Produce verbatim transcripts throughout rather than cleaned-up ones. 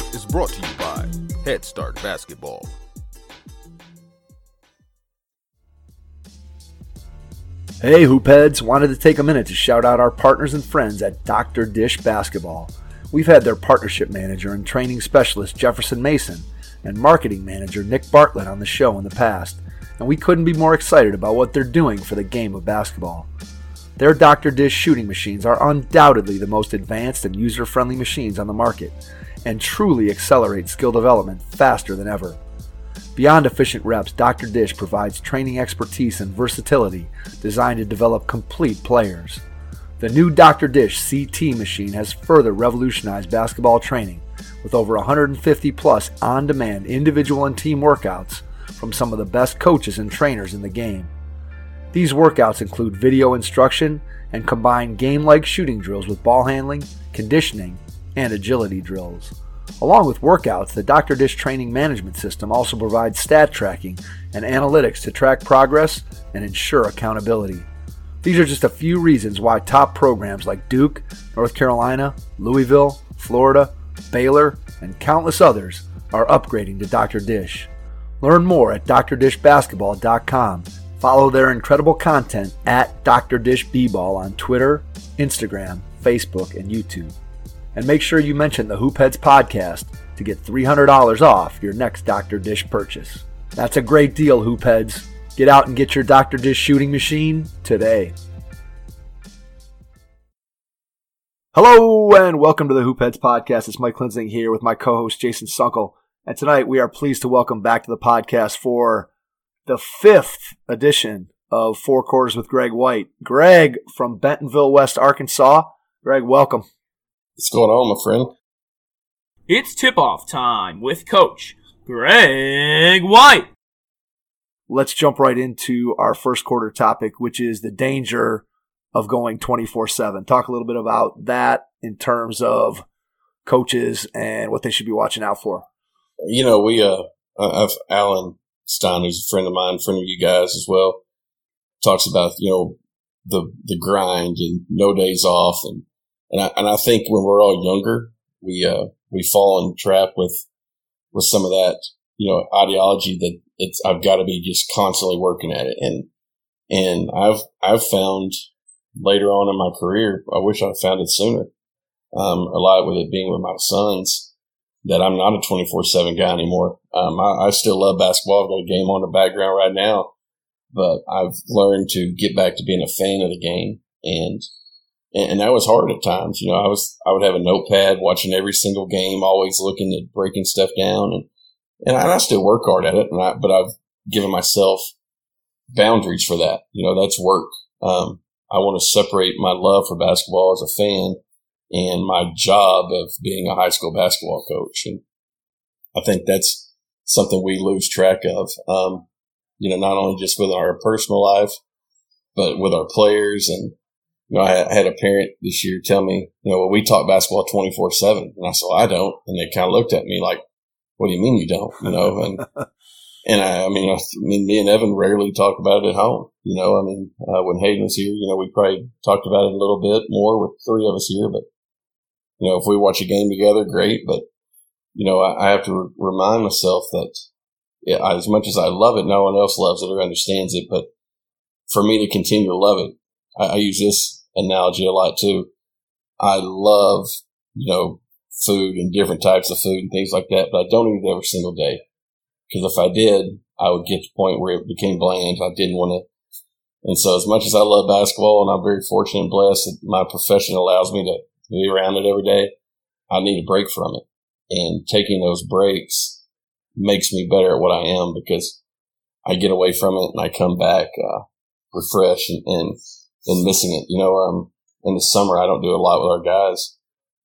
is brought to you by Head Start Basketball. Hey Hoopheads, wanted to take a minute to shout out our partners and friends at Doctor Dish Basketball. We've had their partnership manager and training specialist Jefferson Mason and marketing manager Nick Bartlett on the show in the past, and we couldn't be more excited about what they're doing for the game of basketball. Their Doctor Dish shooting machines are undoubtedly the most advanced and user-friendly machines on the market, and truly accelerate skill development faster than ever. Beyond efficient reps, Doctor Dish provides training expertise and versatility designed to develop complete players. The new Doctor Dish C T machine has further revolutionized basketball training with over one hundred fifty plus on-demand individual and team workouts from some of the best coaches and trainers in the game. These workouts include video instruction and combine game-like shooting drills with ball handling, conditioning, and agility drills. Along with workouts, the Doctor Dish training management system also provides stat tracking and analytics to track progress and ensure accountability. These are just a few reasons why top programs like Duke, North Carolina, Louisville, Florida, Baylor, and countless others are upgrading to Doctor Dish. Learn more at dr dish basketball dot com. Follow their incredible content at Doctor Dish B-Ball on Twitter, Instagram, Facebook, and YouTube. And make sure you mention the Hoopheads podcast to get three hundred dollars off your next Doctor Dish purchase. That's a great deal, Hoopheads. Get out and get your Doctor Dish shooting machine today. Hello and welcome to the Hoopheads podcast. It's Mike Klinzing here with my co-host Jason Sunkel. And tonight we are pleased to welcome back to the podcast for the fifth edition of Four Quarters with Greg White. Greg from Bentonville, West Arkansas. Greg, welcome. What's going on, my friend? It's tip-off time with Coach Greg White. Let's jump right into our first quarter topic, which is the danger of going twenty-four seven. Talk a little bit about that in terms of coaches and what they should be watching out for. You know, we uh, I've Alan Stein, who's a friend of mine, friend of you guys as well, talks about, you know, the the grind and no days off, and and I, and I think when we're all younger, we uh, we fall in trap with with some of that, you know, ideology that it's I've got to be just constantly working at it, and and I've I've found later on in my career, I wish I'd found it sooner. Um, a lot with it being with my sons, that I'm not a twenty-four seven guy anymore. Um, I, I still love basketball. I've got a game on the background right now, but I've learned to get back to being a fan of the game, and and that was hard at times. You know, I was I would have a notepad watching every single game, always looking at breaking stuff down, and and I, and I still work hard at it. And I, but I've given myself boundaries for that. You know, that's work. Um, I want to separate my love for basketball as a fan and my job of being a high school basketball coach, and I think that's something we lose track of. Um, you know, not only just with our personal life, but with our players. And you know, I had a parent this year tell me, you know, well, we talk basketball twenty-four seven. And I said, well, I don't. And they kind of looked at me like, what do you mean you don't? You know, and, and I, I mean, I, I mean, me and Evan rarely talk about it at home. You know, I mean, uh, when Hayden was here, you know, we probably talked about it a little bit more with three of us here. But, you know, if we watch a game together, great. But, you know, I, I have to re- remind myself that yeah, I, as much as I love it, no one else loves it or understands it. But for me to continue to love it, I, I use this analogy a lot too. I love, you know, food and different types of food and things like that, but I don't eat it every single day. Because if I did, I would get to the point where it became bland. I didn't want to. And so as much as I love basketball, and I'm very fortunate and blessed that my profession allows me to be around it every day, I need a break from it. And taking those breaks makes me better at what I am, because I get away from it and I come back uh, refreshed and, and and missing it. You know, um, in the summer, I don't do a lot with our guys,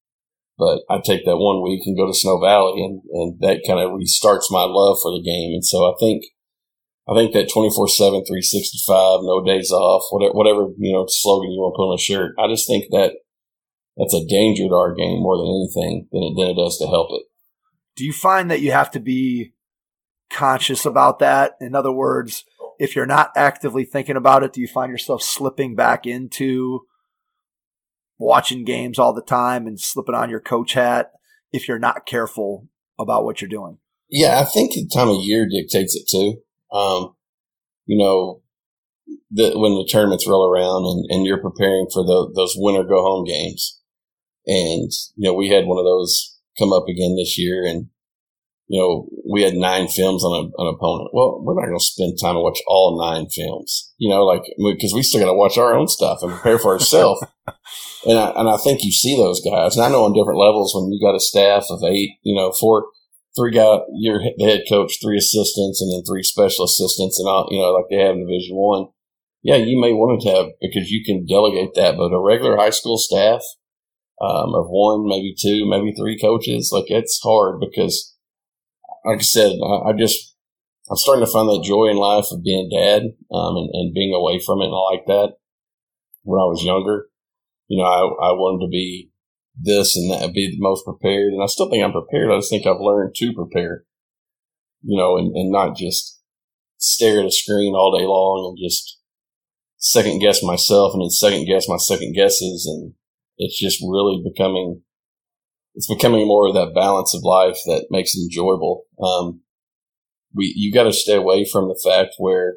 but I take that one week and go to Snow Valley, and, and that kind of restarts my love for the game. And so I think, I think that twenty-four seven, three sixty-five, no days off, whatever, whatever, you know, slogan you want to put on a shirt. I just think that that's a danger to our game more than anything than it, than it does to help it. Do you find that you have to be conscious about that? In other words, if you're not actively thinking about it, do you find yourself slipping back into watching games all the time and slipping on your coach hat? if you're not careful about what you're doing. Yeah, I think the time of year dictates it too. Um, you know, the, when the tournaments roll around and, and you're preparing for the, those winter go home games. And, you know, we had one of those come up again this year, and, you know, we had nine films on a, an opponent. Well, we're not going to spend time to watch all nine films, you know, like, because we still got to watch our own stuff and prepare for ourselves. and I, and I think you see those guys. And I know on different levels when you got a staff of eight, you know, four, three guys, you're the head coach, three assistants, and then three special assistants, and all, you know, like they have in Division One. Yeah, you may want to have, because you can delegate that, but a regular high school staff um, of one, maybe two, maybe three coaches, like it's hard because, like I said, I, I just I'm starting to find that joy in life of being dad um, and, and being away from it, and I like that. When I was younger, you know, I, I wanted to be this and that, be the most prepared, and I still think I'm prepared. I just think I've learned to prepare, you know, and, and not just stare at a screen all day long and just second guess myself and then second guess my second guesses. And it's just really becoming, it's becoming more of that balance of life that makes it enjoyable. Um, we, you got to stay away from the fact where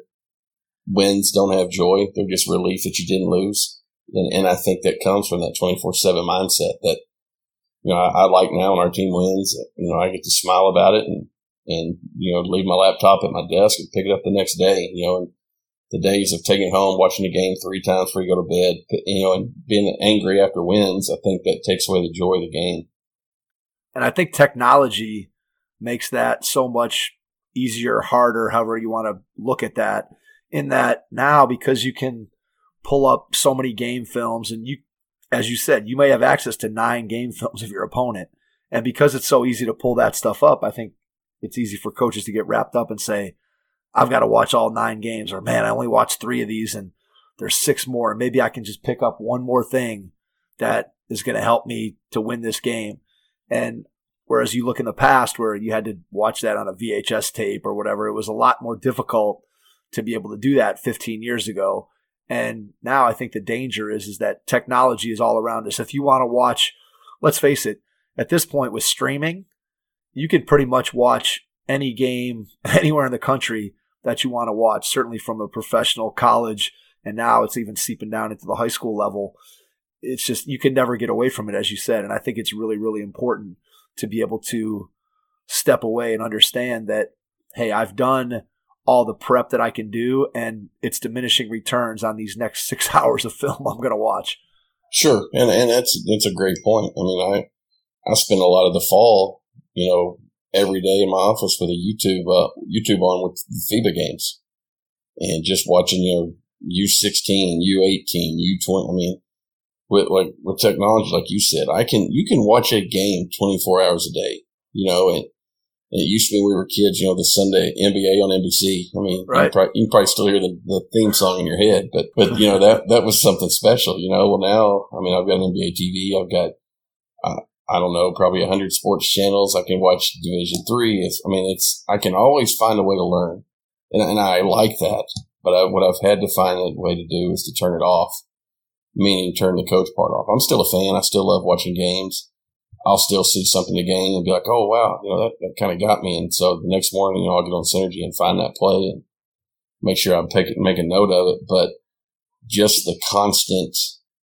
wins don't have joy. They're just relief that you didn't lose. And, and I think that comes from that twenty-four seven mindset that, you know, I, I like now when our team wins, you know, I get to smile about it and, and, you know, leave my laptop at my desk and pick it up the next day, you know, and the days of taking it home, watching the game three times before you go to bed, you know, and being angry after wins, I think that takes away the joy of the game. And I think technology makes that so much easier, harder, however you want to look at that, in that now, because you can pull up so many game films, and you, as you said, you may have access to nine game films of your opponent. And because it's so easy to pull that stuff up, I think it's easy for coaches to get wrapped up and say, I've got to watch all nine games, or man, I only watched three of these and there's six more. Maybe I can just pick up one more thing that is going to help me to win this game. And whereas you look in the past where you had to watch that on a V H S tape or whatever, it was a lot more difficult to be able to do that fifteen years ago. And now I think the danger is, is that technology is all around us. If you want to watch, let's face it, at this point with streaming, you can pretty much watch any game anywhere in the country that you want to watch, certainly from a professional, college, and now it's even seeping down into the high school level. It's just, you can never get away from it, as you said. And I think it's really, really important to be able to step away and understand that, hey, I've done all the prep that I can do, and it's diminishing returns on these next six hours of film I'm going to watch. Sure. And and that's, that's a great point. I mean, I, I spend a lot of the fall, you know, every day in my office with a YouTube, uh, YouTube on with the FIBA games and just watching, you know, U sixteen, U eighteen, U twenty. I mean, with like with technology, like you said, I can, you can watch a game twenty-four hours a day, you know, and, and it used to be when we were kids, you know, the Sunday N B A on N B C. I mean, right. you, can probably, you can probably still hear the, the theme song in your head, but, but, you know, that, that was something special, you know. Well, now, I mean, I've got an N B A T V. I've got, uh, I don't know, probably a hundred sports channels. I can watch Division Three. It's, I mean, it's, I can always find a way to learn, and, and I like that. But I, what I've had to find a way to do is to turn it off, meaning turn the coach part off. I'm still a fan. I still love watching games. I'll still see something in the game and be like, oh, wow, you know, that, that kind of got me. And so the next morning, you know, I'll get on Synergy and find that play and make sure I'm taking, make a note of it. But just the constant,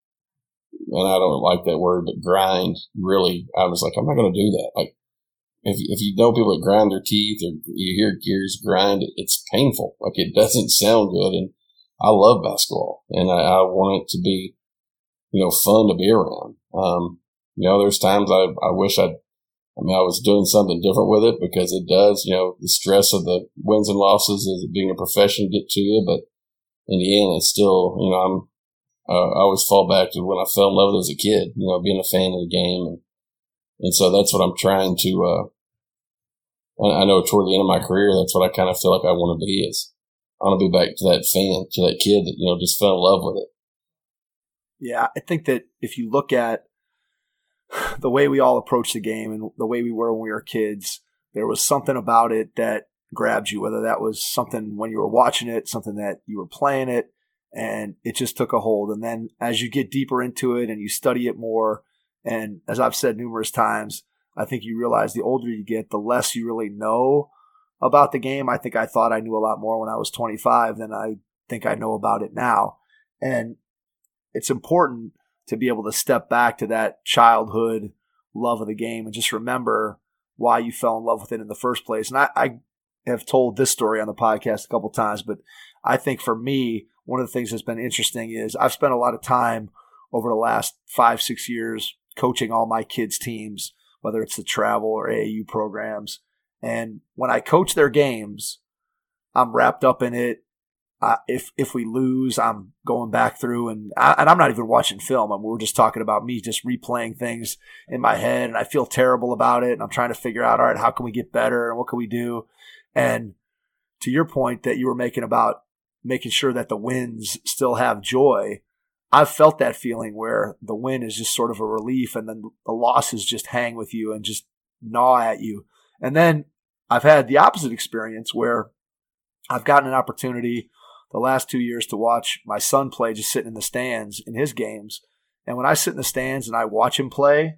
and I don't like that word, but grind, really, I was like, I'm not going to do that. Like, if, if you know people that grind their teeth or you hear gears grind, it's painful. Like, it doesn't sound good. And I love basketball, and I, I want it to be, you know, fun to be around. Um, you know, there's times I, I wish I'd, I mean, I was doing something different with it, because it does, you know, the stress of the wins and losses of being a profession get to you. But in the end, it's still, you know, I'm, Uh, I always fall back to when I fell in love with it as a kid, you know, being a fan of the game. And, and so that's what I'm trying to, uh, I know toward the end of my career, that's what I kind of feel like I want to be is I want to be back to that fan, to that kid that, you know, just fell in love with it. Yeah. I think that if you look at the way we all approach the game and the way we were when we were kids, there was something about it that grabbed you, whether that was something when you were watching it, something that you were playing it, and it just took a hold. And then as you get deeper into it and you study it more, and as I've said numerous times, I think you realize the older you get, the less you really know about the game. I think I thought I knew a lot more when I was twenty-five than I think I know about it now. And it's important to be able to step back to that childhood love of the game and just remember why you fell in love with it in the first place. And I, I have told this story on the podcast a couple times, but I think for me, one of the things that's been interesting is I've spent a lot of time over the last five, six years coaching all my kids' teams, whether it's the travel or A A U programs. And when I coach their games, I'm wrapped up in it. Uh, if if we lose, I'm going back through and I, and I'm not even watching film. I mean, we're just talking about me just replaying things in my head, and I feel terrible about it. And I'm trying to figure out, all right, how can we get better and what can we do? And to your point that you were making about making sure that the wins still have joy, I've felt that feeling where the win is just sort of a relief, and then the losses just hang with you and just gnaw at you. And then I've had the opposite experience where I've gotten an opportunity the last two years to watch my son play, just sitting in the stands in his games. And when I sit in the stands and I watch him play,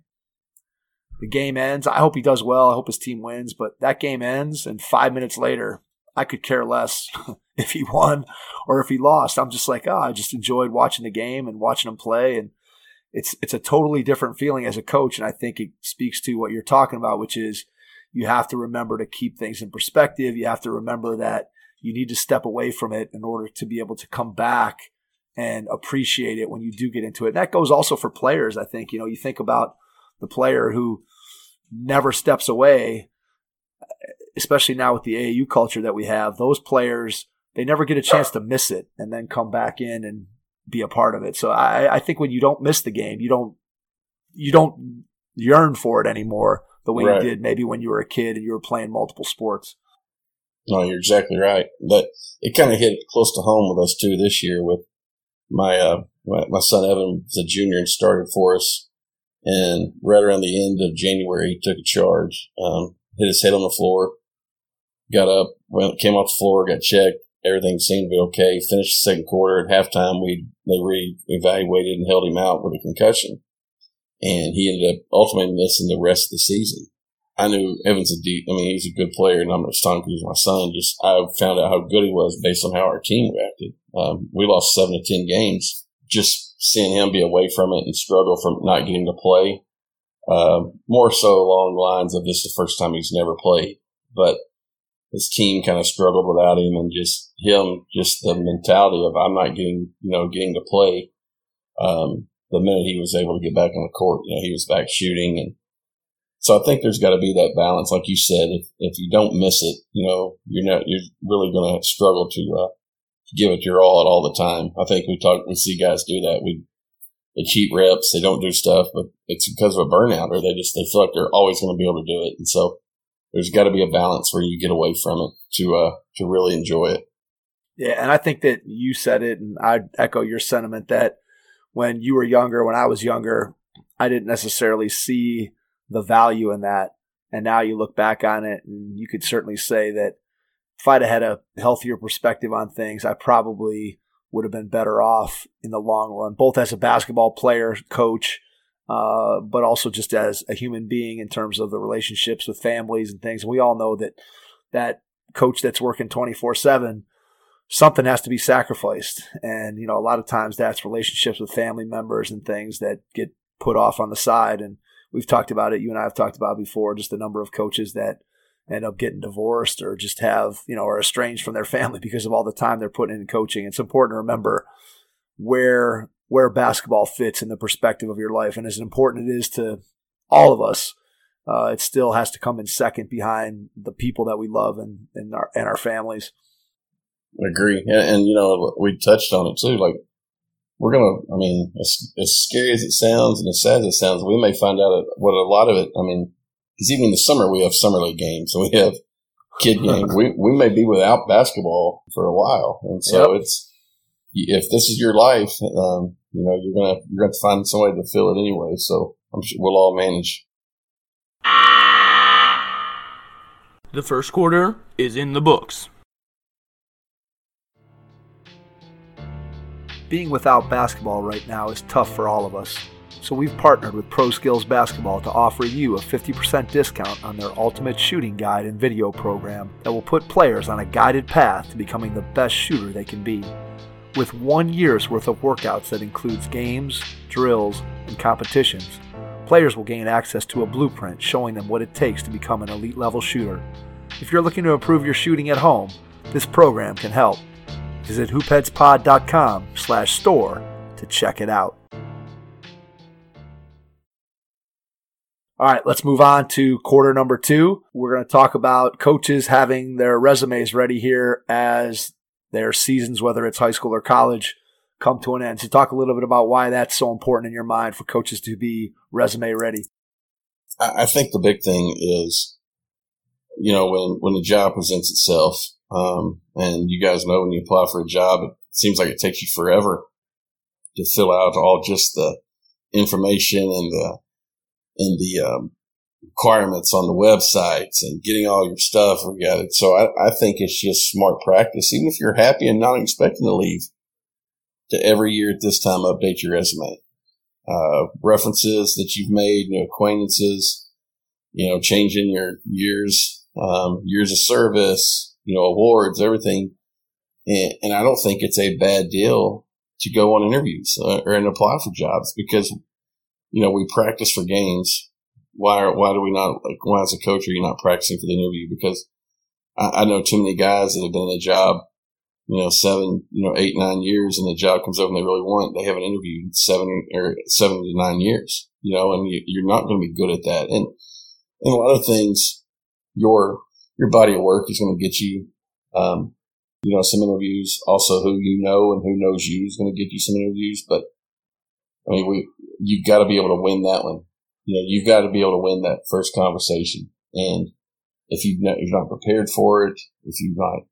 the game ends. I hope he does well. I hope his team wins. But that game ends, and five minutes later, I could care less if he won or if he lost. I'm just like, oh, I just enjoyed watching the game and watching him play. And it's it's a totally different feeling as a coach. And I think it speaks to what you're talking about, which is you have to remember to keep things in perspective. You have to remember that you need to step away from it in order to be able to come back and appreciate it when you do get into it. And that goes also for players, I think. You know, you think about the player who never steps away, especially now with the A A U culture that we have. Those players, they never get a chance to miss it and then come back in and be a part of it. So I, I think when you don't miss the game, you don't you don't yearn for it anymore the way right. you did maybe when you were a kid and you were playing multiple sports. No, you're exactly right. That it kind of hit close to home with us too this year. With my uh, my, my son Evan was a junior and started for us, and right around the end of January, he took a charge, um, hit his head on the floor, got up, went, came off the floor, got checked. Everything seemed to be okay. Finished the second quarter. At halftime, we they re-evaluated and held him out with a concussion, and he ended up ultimately missing the rest of the season. I knew Evan's a deep, I mean, he's a good player, and I'm not just talking because he's my son. Just, I found out how good he was based on how our team reacted. Um, we lost seven to ten games. Just seeing him be away from it and struggle from not getting to play, uh, more so along the lines of this is the first time he's never played. But his team kind of struggled without him, and just him, just the mentality of I'm not getting, you know, getting to play. Um, the minute he was able to get back on the court, you know, he was back shooting. And so I think there's got to be that balance. Like you said, if, if you don't miss it, you know, you're not, you're really going to struggle to, uh, give it your all at all the time. I think we talk, we see guys do that. We, they cheat reps, they don't do stuff, but it's because of a burnout, or they just, they feel like they're always going to be able to do it. And so there's got to be a balance where you get away from it to, uh, to really enjoy it. Yeah. And I think that you said it, and I'd echo your sentiment that when you were younger, when I was younger, I didn't necessarily see the value in that. And now you look back on it, and you could certainly say that if I'd have had a healthier perspective on things, I probably would have been better off in the long run, both as a basketball player, coach, uh, but also just as a human being in terms of the relationships with families and things. We all know that that coach that's working twenty-four seven, something has to be sacrificed. And, you know, a lot of times that's relationships with family members and things that get put off on the side. And we've talked about it. You and I have talked about it before, just the number of coaches that end up getting divorced or just have, you know, are estranged from their family because of all the time they're putting in coaching. It's important to remember where where basketball fits in the perspective of your life. And as important it is to all of us, uh, it still has to come in second behind the people that we love and, and, our, and our families. I agree. And, and, you know, we touched on it too. Like, we're going to, I mean, as, as scary as it sounds and as sad as it sounds, we may find out what a lot of it, I mean, because even in the summer, we have summer league games, so we have kid games. we we may be without basketball for a while, and so yep. it's if this is your life, um, you know, you're gonna you're gonna find somebody to fill it anyway. So I'm sure we'll all manage. The first quarter is in the books. Being without basketball right now is tough for all of us. So we've partnered with Pro Skills Basketball to offer you a fifty percent discount on their ultimate shooting guide and video program that will put players on a guided path to becoming the best shooter they can be. With one year's worth of workouts that includes games, drills, and competitions, players will gain access to a blueprint showing them what it takes to become an elite level shooter. If you're looking to improve your shooting at home, this program can help. Visit hoopheadspod.com slash store to check it out. All right, let's move on to quarter number two. We're going to talk about coaches having their resumes ready here as their seasons, whether it's high school or college, come to an end. So talk a little bit about why that's so important in your mind for coaches to be resume ready. I think the big thing is, you know, when, when the job presents itself, um, and you guys know when you apply for a job, it seems like it takes you forever to fill out all just the information and the and the um, requirements on the websites and getting all your stuff together. So I, I think it's just smart practice, even if you're happy and not expecting to leave, to every year at this time update your resume. Uh, references that you've made, you know, acquaintances, you know, changing your years, um, years of service, you know, awards, everything. And, and I don't think it's a bad deal to go on interviews uh, or and apply for jobs because, you know, we practice for games. Why are, why do we not, like, why as a coach are you not practicing for the interview? Because I, I know too many guys that have been in a job, you know, seven, you know, eight, nine years and the job comes over and they really want, they haven't interviewed seven or seven to nine years, you know, and you, you're not going to be good at that. And, and a lot of things, your, your body of work is going to get you, um, you know, some interviews. Also who you know and who knows you is going to get you some interviews. But I mean, we, you've got to be able to win that one. You know, you've got to be able to win that first conversation. And if you've not, you're not prepared for it, if you're not,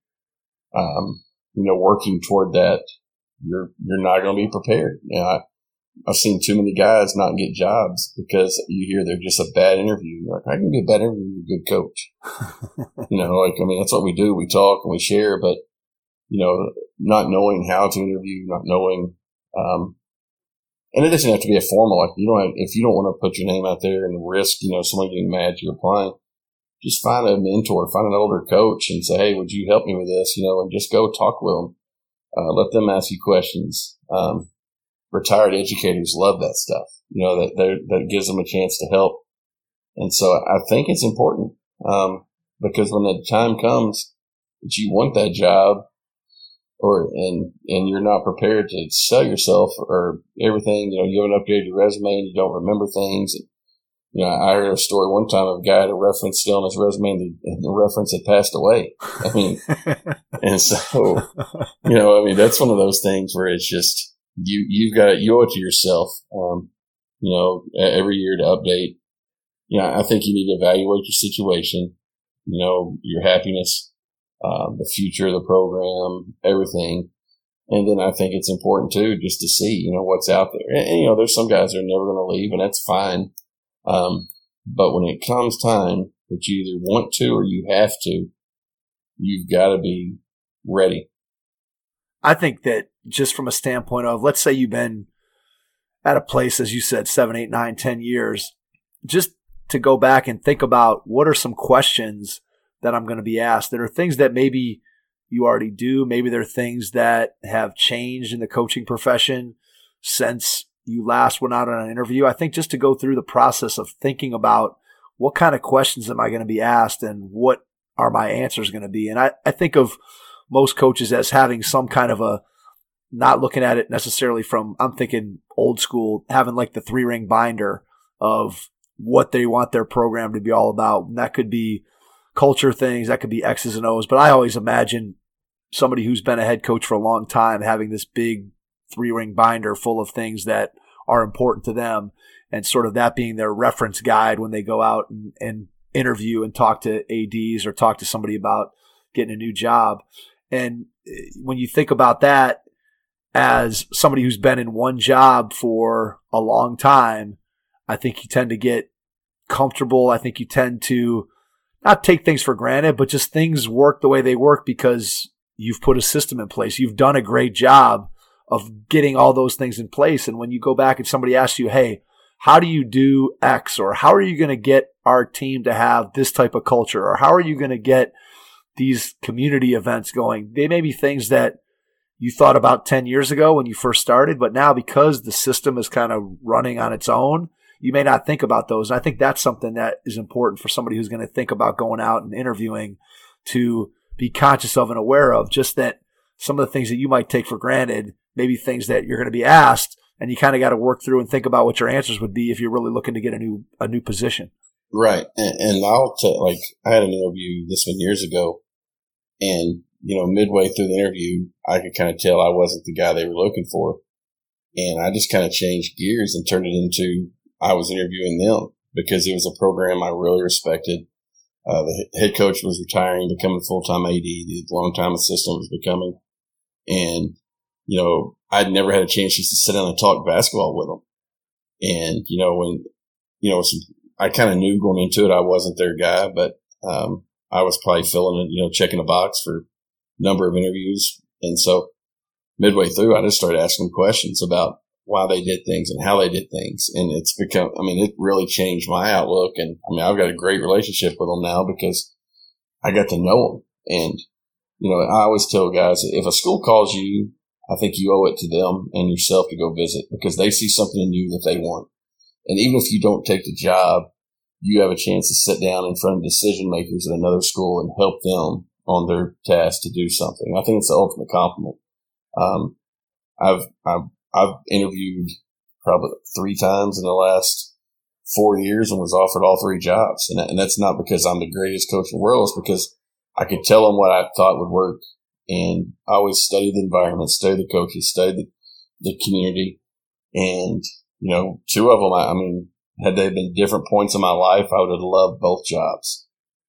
um, you know, working toward that, you're, you're not going to be prepared. You know, I, I've seen too many guys not get jobs because you hear they're just a bad interview. You're like, I can be a bad interview. You're a good coach. You know, like, I mean, that's what we do. We talk and we share, but, you know, not knowing how to interview, not knowing, um, and it doesn't have to be a formal, like, you don't have, if you don't want to put your name out there and risk, you know, someone getting mad you're applying, just find a mentor, find an older coach and say, hey, would you help me with this? You know, and just go talk with them. Uh, let them ask you questions. Um, retired educators love that stuff, you know, that, that gives them a chance to help. And so I think it's important, um, because when the time comes that you want that job, or, and, and you're not prepared to sell yourself or everything, you know, you haven't updated your resume and you don't remember things. And, you know, I heard a story one time of a guy had a reference still on his resume and the, and the reference had passed away. I mean, and so, you know, I mean, that's one of those things where it's just, you, you've got, you owe it to yourself, um, you know, every year to update. You know, I think you need to evaluate your situation, you know, your happiness, Uh, the future of the program, everything. And then I think it's important too, just to see, you know, what's out there. And, and you know, there's some guys that are never going to leave and that's fine. Um, but when it comes time that you either want to or you have to, you've got to be ready. I think that just from a standpoint of, let's say you've been at a place, as you said, seven, eight, nine, ten years, just to go back and think about what are some questions that I'm going to be asked. There are things that maybe you already do. Maybe there are things that have changed in the coaching profession since you last went out on an interview. I think just to go through the process of thinking about what kind of questions am I going to be asked and what are my answers going to be. And I, I think of most coaches as having some kind of a, not looking at it necessarily from, I'm thinking old school, having like the three ring binder of what they want their program to be all about. And that could be culture things, that could be X's and O's, but I always imagine somebody who's been a head coach for a long time having this big three ring binder full of things that are important to them and sort of that being their reference guide when they go out and, and interview and talk to A Ds or talk to somebody about getting a new job. And when you think about that as somebody who's been in one job for a long time, I think you tend to get comfortable. I think you tend to not take things for granted, but just things work the way they work because you've put a system in place. You've done a great job of getting all those things in place. And when you go back and somebody asks you, hey, how do you do X, or how are you going to get our team to have this type of culture, or how are you going to get these community events going? They may be things that you thought about ten years ago when you first started, but now because the system is kind of running on its own, you may not think about those. And I think that's something that is important for somebody who's going to think about going out and interviewing, to be conscious of and aware of, just that some of the things that you might take for granted, maybe things that you're going to be asked, and you kind of got to work through and think about what your answers would be if you're really looking to get a new a new position. Right. And, and I'll tell, like, I had an interview this one years ago, and, you know, midway through the interview, I could kind of tell I wasn't the guy they were looking for. And I just kind of changed gears and turned it into I was interviewing them, because it was a program I really respected. Uh, the head coach was retiring, becoming full-time A D. The long-time assistant was becoming. And, you know, I'd never had a chance just to sit down and talk basketball with them. And, you know, when, you know, some, I kind of knew going into it I wasn't their guy, but um, I was probably filling it, you know, checking a box for a number of interviews. And so midway through, I just started asking questions about why they did things and how they did things. And it's become, I mean, it really changed my outlook. And I mean, I've got a great relationship with them now because I got to know them. And, you know, I always tell guys, if a school calls you, I think you owe it to them and yourself to go visit, because they see something in you that they want. And even if you don't take the job, you have a chance to sit down in front of decision makers at another school and help them on their task to do something. I think it's the ultimate compliment. Um, I've, I've, I've interviewed probably three times in the last four years and was offered all three jobs. And, and that's not because I'm the greatest coach in the world. It's because I could tell them what I thought would work. And I always study the environment, study the coaches, study the, the community. And, you know, two of them, I, I mean, had they been different points in my life, I would have loved both jobs.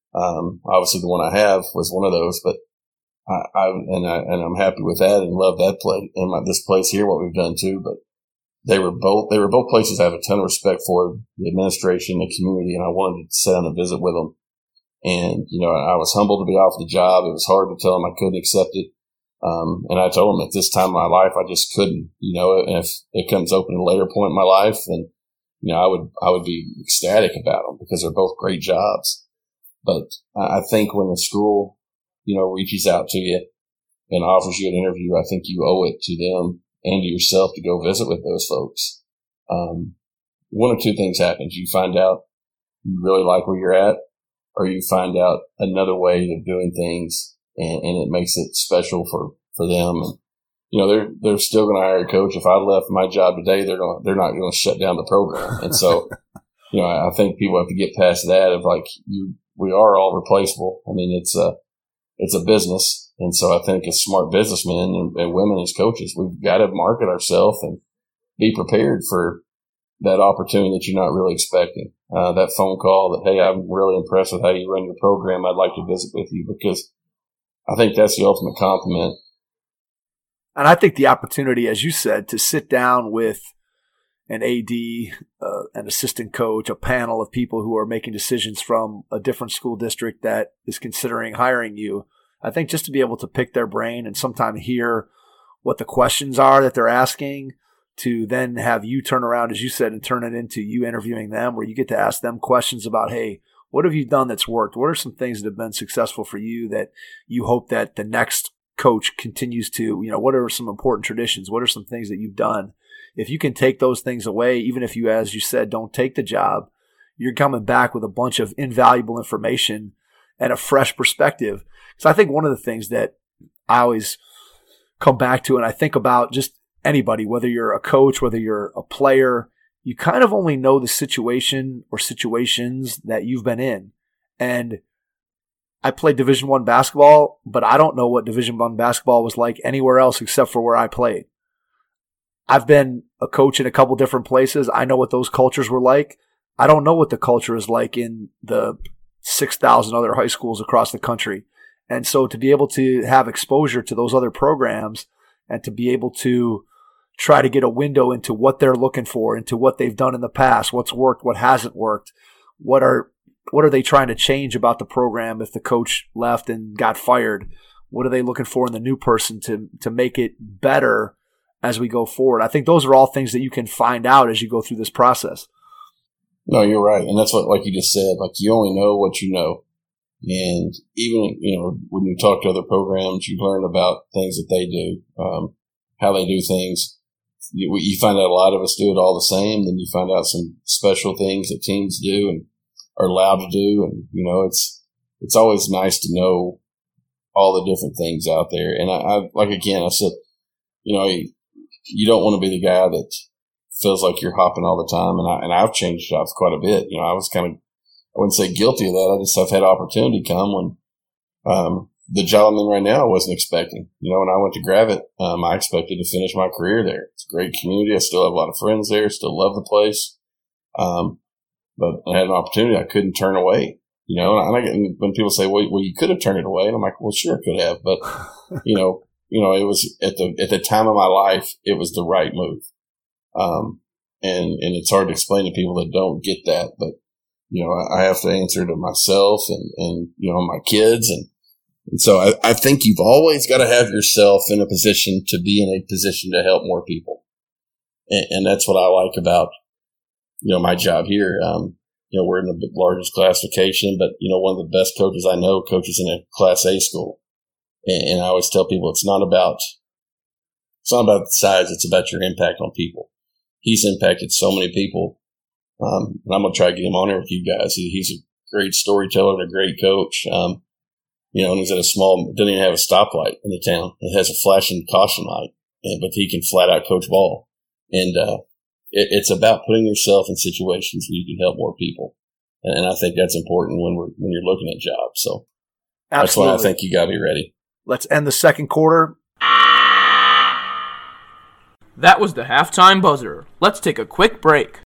Um, obviously the one I have was one of those, but I, I and I, and I'm happy with that and love that place and my, this place here, what we've done too. But they were both, they were both places I have a ton of respect for, the administration, the community, and I wanted to sit down and visit with them. And, you know, I was humbled to be offered the job. It was hard to tell them I couldn't accept it. Um, and I told them at this time in my life, I just couldn't, you know, and if it comes open at a later point in my life, then, you know, I would, I would be ecstatic about them because they're both great jobs. But I think when the school, you know, reaches out to you and offers you an interview, I think you owe it to them and to yourself to go visit with those folks. Um, one of two things happens. You find out you really like where you're at, or you find out another way of doing things, and, and it makes it special for, for them. And, you know, they're, they're still going to hire a coach. If I left my job today, they're going, they're not going to shut down the program. And so, you know, I think people have to get past that of like, you, we are all replaceable. I mean, it's a, it's a business. And so I think as smart businessmen and, and women as coaches, we've got to market ourselves and be prepared for that opportunity that you're not really expecting. Uh, that phone call that, hey, I'm really impressed with how you run your program. I'd like to visit with you, because I think that's the ultimate compliment. And I think the opportunity, as you said, to sit down with an A D, uh, an assistant coach, a panel of people who are making decisions from a different school district that is considering hiring you, I think just to be able to pick their brain and sometimes hear what the questions are that they're asking, to then have you turn around, as you said, and turn it into you interviewing them, where you get to ask them questions about, hey, what have you done that's worked? What are some things that have been successful for you that you hope that the next coach continues to, you know, what are some important traditions? What are some things that you've done? If you can take those things away, even if you, as you said, don't take the job, you're coming back with a bunch of invaluable information and a fresh perspective. So I think one of the things that I always come back to, and I think about just anybody, whether you're a coach, whether you're a player, you kind of only know the situation or situations that you've been in. And I played Division One basketball, but I don't know what Division One basketball was like anywhere else except for where I played. I've been a coach in a couple different places. I know what those cultures were like. I don't know what the culture is like in the six thousand other high schools across the country. And so to be able to have exposure to those other programs and to be able to try to get a window into what they're looking for, into what they've done in the past, what's worked, what hasn't worked, what are what are they trying to change about the program if the coach left and got fired? What are they looking for in the new person to to make it better as we go forward? I think those are all things that you can find out as you go through this process. No, you're right. And that's what, like you just said, like you only know what you know. And even, you know, when you talk to other programs, you learn about things that they do, um, how they do things. You, you find out a lot of us do it all the same. Then you find out some special things that teams do and are allowed to do. And, you know, it's, it's always nice to know all the different things out there. And I, I like, again, I said, you know, you, you don't want to be the guy that feels like you're hopping all the time. And I, and I've changed jobs quite a bit. You know, I was kind of, I wouldn't say guilty of that. I just have had opportunity come when, um, the job I'm in right now I wasn't expecting. You know, when I went to Gravette, um, I expected to finish my career there. It's a great community. I still have a lot of friends there, still love the place. Um, but I had an opportunity I couldn't turn away. You know, and, I, and when people say, well, well, you could have turned it away. And I'm like, well, sure, I could have. But, you know, you know, it was at the, at the time of my life, it was the right move. Um, and, and it's hard to explain to people that don't get that, but, you know, I, I have to answer to myself and, and, you know, my kids. And, and so I, I think you've always got to have yourself in a position to be in a position to help more people. And, and that's what I like about, you know, my job here. Um, you know, we're in the largest classification, but, you know, one of the best coaches I know coaches in a Class A school. And, and I always tell people it's not about, it's not about the size. It's about your impact on people. He's impacted so many people. Um, and I'm going to try to get him on here with you guys. He, he's a great storyteller and a great coach. Um, you know, and he's at a small, doesn't even have a stoplight in the town. It has a flashing caution light, and, but he can flat out coach ball. And, uh, it, it's about putting yourself in situations where you can help more people. And, and I think that's important when we're, when you're looking at jobs. So Absolutely. That's why I think you got to be ready. Let's end the second quarter. That was the halftime buzzer. Let's take a quick break.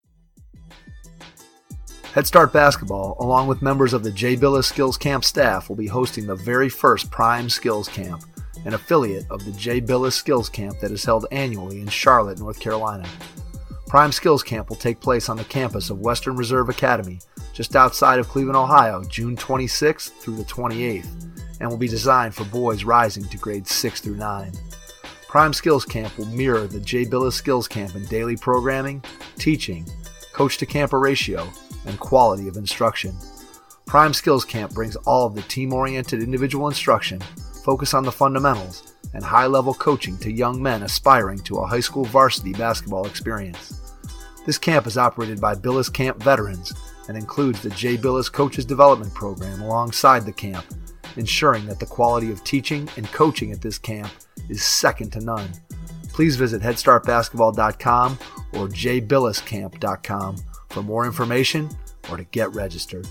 Head Start Basketball, along with members of the Jay Billis Skills Camp staff, will be hosting the very first Prime Skills Camp, an affiliate of the Jay Billis Skills Camp that is held annually in Charlotte, North Carolina. Prime Skills Camp will take place on the campus of Western Reserve Academy, just outside of Cleveland, Ohio, June twenty-sixth through the twenty-eighth, and will be designed for boys rising to grades six through nine. Prime Skills Camp will mirror the Jay Billis Skills Camp in daily programming, teaching, coach-to-camper ratio, and quality of instruction. Prime Skills Camp brings all of the team-oriented individual instruction, focus on the fundamentals, and high-level coaching to young men aspiring to a high school varsity basketball experience. This camp is operated by Billis Camp veterans and includes the Jay Billis Coaches Development Program alongside the camp, ensuring that the quality of teaching and coaching at this camp is second to none. Please visit head start basketball dot com or j billis camp dot com for more information or to get registered.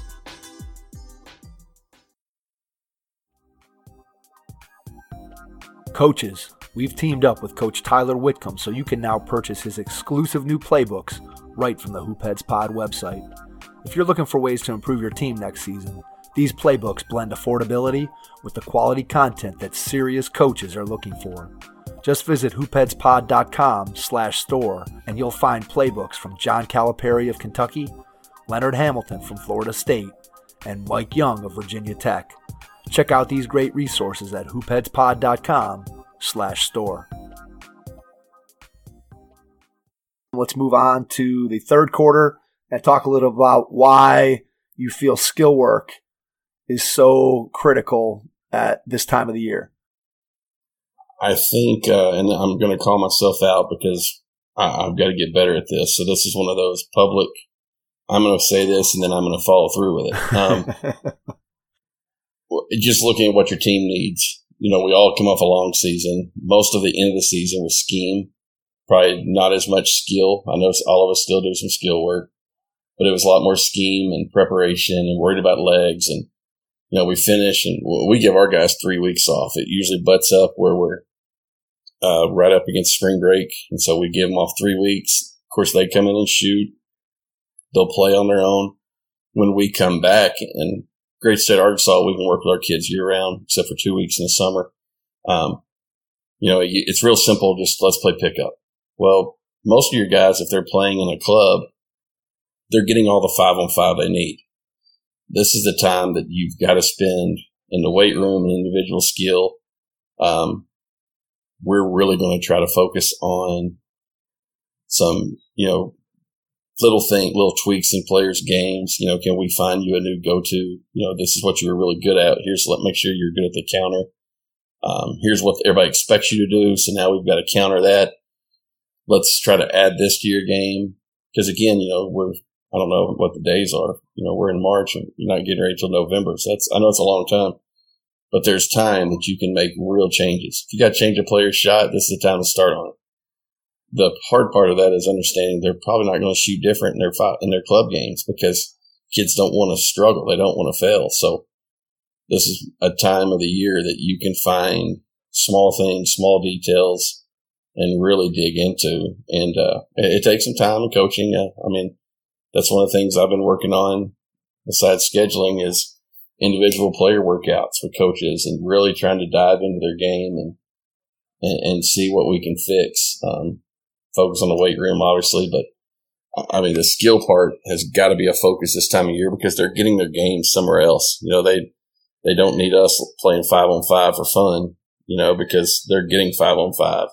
Coaches, we've teamed up with Coach Tyler Whitcomb so you can now purchase his exclusive new playbooks right from the Hoopheads Pod website. If you're looking for ways to improve your team next season, these playbooks blend affordability with the quality content that serious coaches are looking for. Just visit hoopheadspod.com slash store and you'll find playbooks from John Calipari of Kentucky, Leonard Hamilton from Florida State, and Mike Young of Virginia Tech. Check out these great resources at hoopheadspod.com slash store. Let's move on to the third quarter and talk a little about why you feel skill work is so critical at this time of the year. I think, uh, and I'm going to call myself out because I, I've got to get better at this. So this is one of those public, I'm going to say this and then I'm going to follow through with it. Um, just looking at what your team needs. You know, we all come off a long season. Most of the end of the season was scheme, probably not as much skill. I know all of us still do some skill work, but it was a lot more scheme and preparation and worried about legs. And, you know, we finish and we give our guys three weeks off. It usually butts up where we're uh, right up against spring break. And so we give them off three weeks. Of course, they come in and shoot. They'll play on their own. When we come back, and Great State Arkansas, we can work with our kids year round, except for two weeks in the summer. Um, you know, it's real simple. Just let's play pickup. Well, most of your guys, if they're playing in a club, they're getting all the five on five they need. This is the time that you've got to spend in the weight room and individual skill. Um, we're really going to try to focus on some, you know, little thing, little tweaks in players' games. You know, can we find you a new go-to? You know, this is what you were really good at. Here's let make sure you're good at the counter. Um, here's what everybody expects you to do. So now we've got to counter that. Let's try to add this to your game. Because again, you know, we're, I don't know what the days are. You know, we're in March and you're not getting ready until November. So that's, I know it's a long time, but there's time that you can make real changes. If you got to change a player's shot, this is the time to start on it. The hard part of that is understanding they're probably not going to shoot different in their in their club games because kids don't want to struggle. They don't want to fail. So this is a time of the year that you can find small things, small details, and really dig into. And uh, it, it takes some time and coaching. Uh, I mean, that's one of the things I've been working on besides scheduling is individual player workouts with coaches and really trying to dive into their game and and, and see what we can fix. Um, focus on the weight room, obviously, but I mean, the skill part has got to be a focus this time of year because they're getting their games somewhere else. You know, they, they don't need us playing five on five for fun, you know, because they're getting five on five.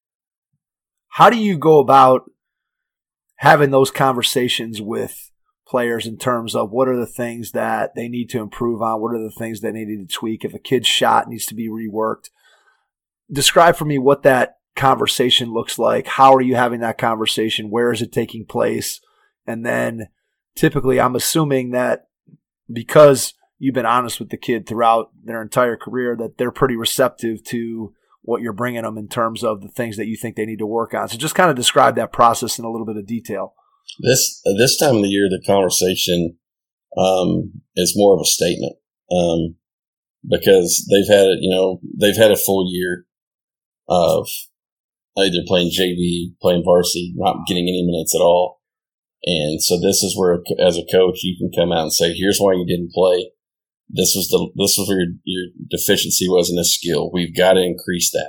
How do you go about having those conversations with players in terms of what are the things that they need to improve on? What are the things they need to tweak? If a kid's shot needs to be reworked, describe for me what that conversation looks like. How are you having that conversation? Where is it taking place? And then typically I'm assuming that because you've been honest with the kid throughout their entire career that they're pretty receptive to what you're bringing them in terms of the things that you think they need to work on. So just kind of describe that process in a little bit of detail. This, this time of the year, the conversation um, is more of a statement um, because they've had it, you know, they've had a full year of either playing J V, playing varsity, not getting any minutes at all. And so this is where, as a coach, you can come out and say, here's why you didn't play. This was the, this was where your, your deficiency was in this skill. We've got to increase that.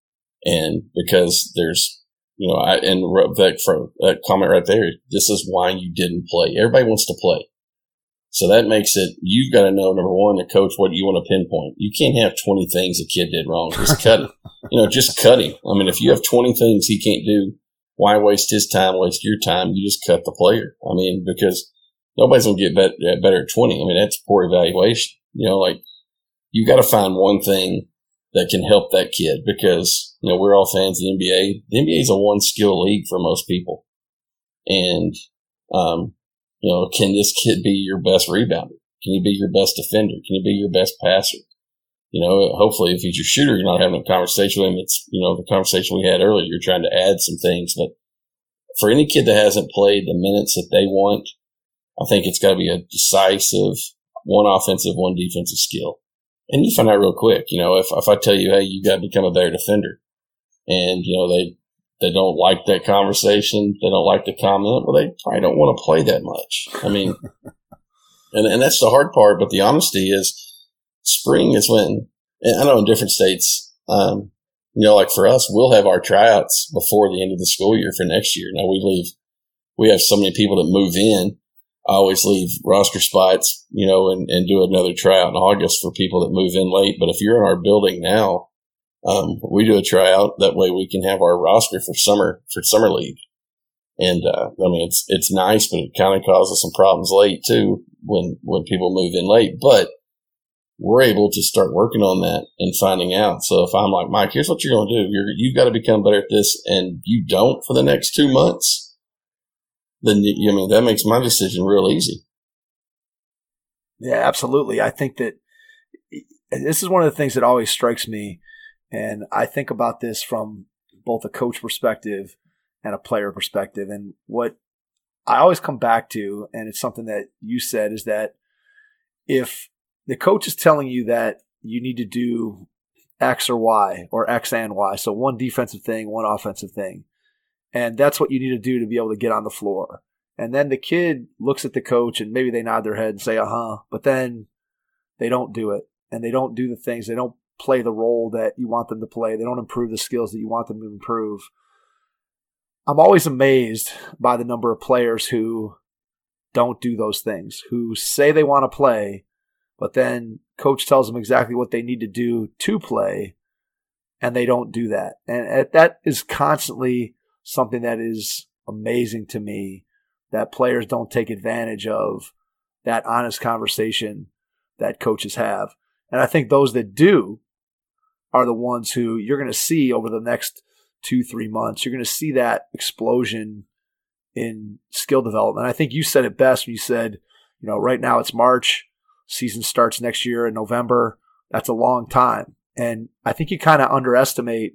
And because there's, you know, I, and that, from that comment right there, this is why you didn't play. Everybody wants to play. So that makes it, you've got to know, number one, the coach, what you want to pinpoint. You can't have twenty things a kid did wrong. Just cut it. You know, just cut him. I mean, if you have twenty things he can't do, why waste his time, waste your time? You just cut the player. I mean, because nobody's going to get better, better at twenty. I mean, that's poor evaluation. You know, like, you got to find one thing that can help that kid because, you know, we're all fans of the N B A. The N B A is a one skill league for most people. And, um, you know, can this kid be your best rebounder? Can he be your best defender? Can he be your best passer? You know, hopefully if he's your shooter, you're not having a conversation with him. It's, you know, the conversation we had earlier, you're trying to add some things. But for any kid that hasn't played the minutes that they want, I think it's got to be a decisive, one offensive, one defensive skill. And you find out real quick, you know, if, if I tell you, hey, you got to become a better defender, and, you know, they, they don't like that conversation, they don't like the comment, well, they probably don't want to play that much. I mean, and, and that's the hard part, but the honesty is spring is when, and I know in different states, um, you know, like for us, we'll have our tryouts before the end of the school year for next year. Now we leave, we have so many people that move in. I always leave roster spots, you know, and, and do another tryout in August for people that move in late. But if you're in our building now, um, we do a tryout. That way we can have our roster for summer, for summer league. And, uh, I mean, it's, it's nice, but it kind of causes some problems late too when, when people move in late. But we're able to start working on that and finding out. So if I'm like, Mike, here's what you're going to do. You're, you've got to become better at this, and you don't for the next two months. Then, you, I mean, that makes my decision real easy. Yeah, absolutely. I think that this is one of the things that always strikes me, and I think about this from both a coach perspective and a player perspective. And what I always come back to, and it's something that you said, is that if the coach is telling you that you need to do X or Y, or X and Y, so one defensive thing, one offensive thing, and that's what you need to do to be able to get on the floor. And then the kid looks at the coach and maybe they nod their head and say, uh-huh, but then they don't do it. And they don't do the things. They don't play the role that you want them to play. They don't improve the skills that you want them to improve. I'm always amazed by the number of players who don't do those things, who say they want to play, but then coach tells them exactly what they need to do to play, and they don't do that. And that is constantly something that is amazing to me that players don't take advantage of that honest conversation that coaches have. And I think those that do are the ones who you're going to see over the next two, three months. You're going to see that explosion in skill development. I think you said it best when you said, you know, right now it's March, season starts next year in November. That's a long time. And I think you kind of underestimate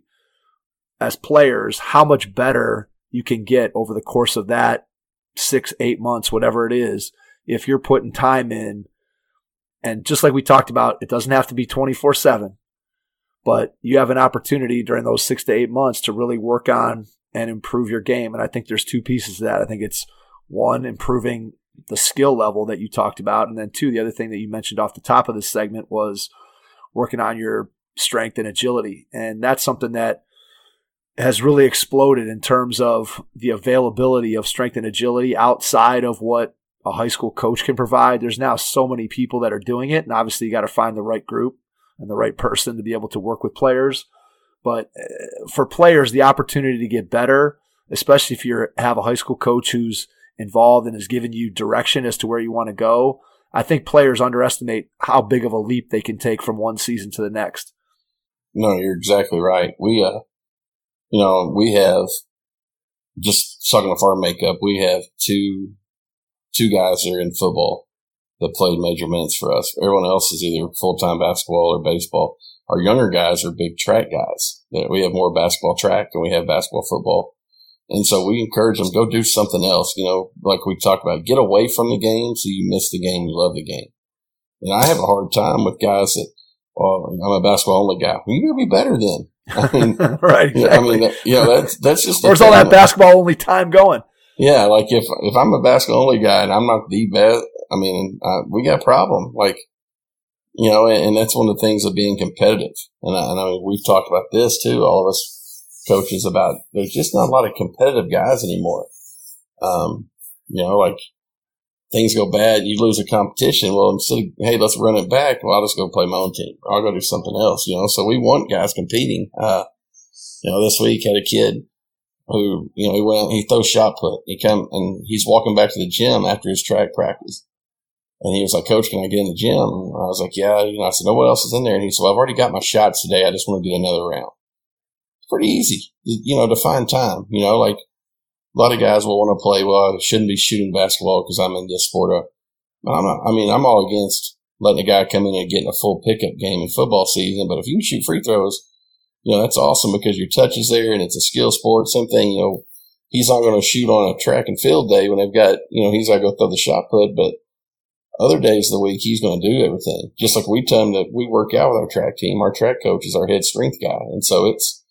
as players how much better you can get over the course of that six, eight months, whatever it is, if you're putting time in. And just like we talked about, it doesn't have to be twenty-four seven, but you have an opportunity during those six to eight months to really work on and improve your game. And I think there's two pieces to that. I think it's one, improving the skill level that you talked about. And then two, the other thing that you mentioned off the top of this segment was working on your strength and agility. And that's something that has really exploded in terms of the availability of strength and agility outside of what a high school coach can provide. There's now so many people that are doing it. And obviously you got to find the right group and the right person to be able to work with players. But for players, the opportunity to get better, especially if you have a high school coach who's involved and is giving you direction as to where you want to go, I think players underestimate how big of a leap they can take from one season to the next. No, you're exactly right. We, uh, you know, we have, just talking of our makeup, we have two, two guys that are in football that played major minutes for us. Everyone else is either full-time basketball or baseball. Our younger guys are big track guys. We have more basketball track than we have basketball football. And so we encourage them, go do something else. You know, like we talked about, get away from the game so you miss the game, you love the game. And I have a hard time with guys that, well, I'm a basketball only guy. Well, you gotta be better then. I mean, right. Exactly. I mean, that, you know, that's, that's just, where's all that basketball only time going? Yeah. Like if, if I'm a basketball only guy and I'm not the best, I mean, uh, we got a problem. Like, you know, and, and that's one of the things of being competitive. And I, and I mean, we've talked about this too, all of us coaches, about there's just not a lot of competitive guys anymore. Um, you know, like things go bad, you lose a competition. Well, instead of, hey, let's run it back, well, I'll just go play my own team. Or I'll go do something else, you know. So we want guys competing. Uh, you know, this week had a kid who, you know, he went, he throws shot put. He come and he's walking back to the gym after his track practice. And he was like, Coach, can I get in the gym? And I was like, yeah. You know, I said, no, what else is in there? And he said, well, I've already got my shots today. I just want to get another round. It's pretty easy, you know, to find time. You know, like a lot of guys will want to play, well, I shouldn't be shooting basketball because I'm in this sport. I'm not, I mean, I'm all against letting a guy come in and getting a full pickup game in football season. But if you can shoot free throws, you know, that's awesome because your touch is there and it's a skill sport. Same thing, you know, he's not going to shoot on a track and field day when they've got, you know, he's got to go throw the shot put, but other days of the week, he's going to do everything. Just like we tell him that we work out with our track team. Our track coach is our head strength guy. And so it's,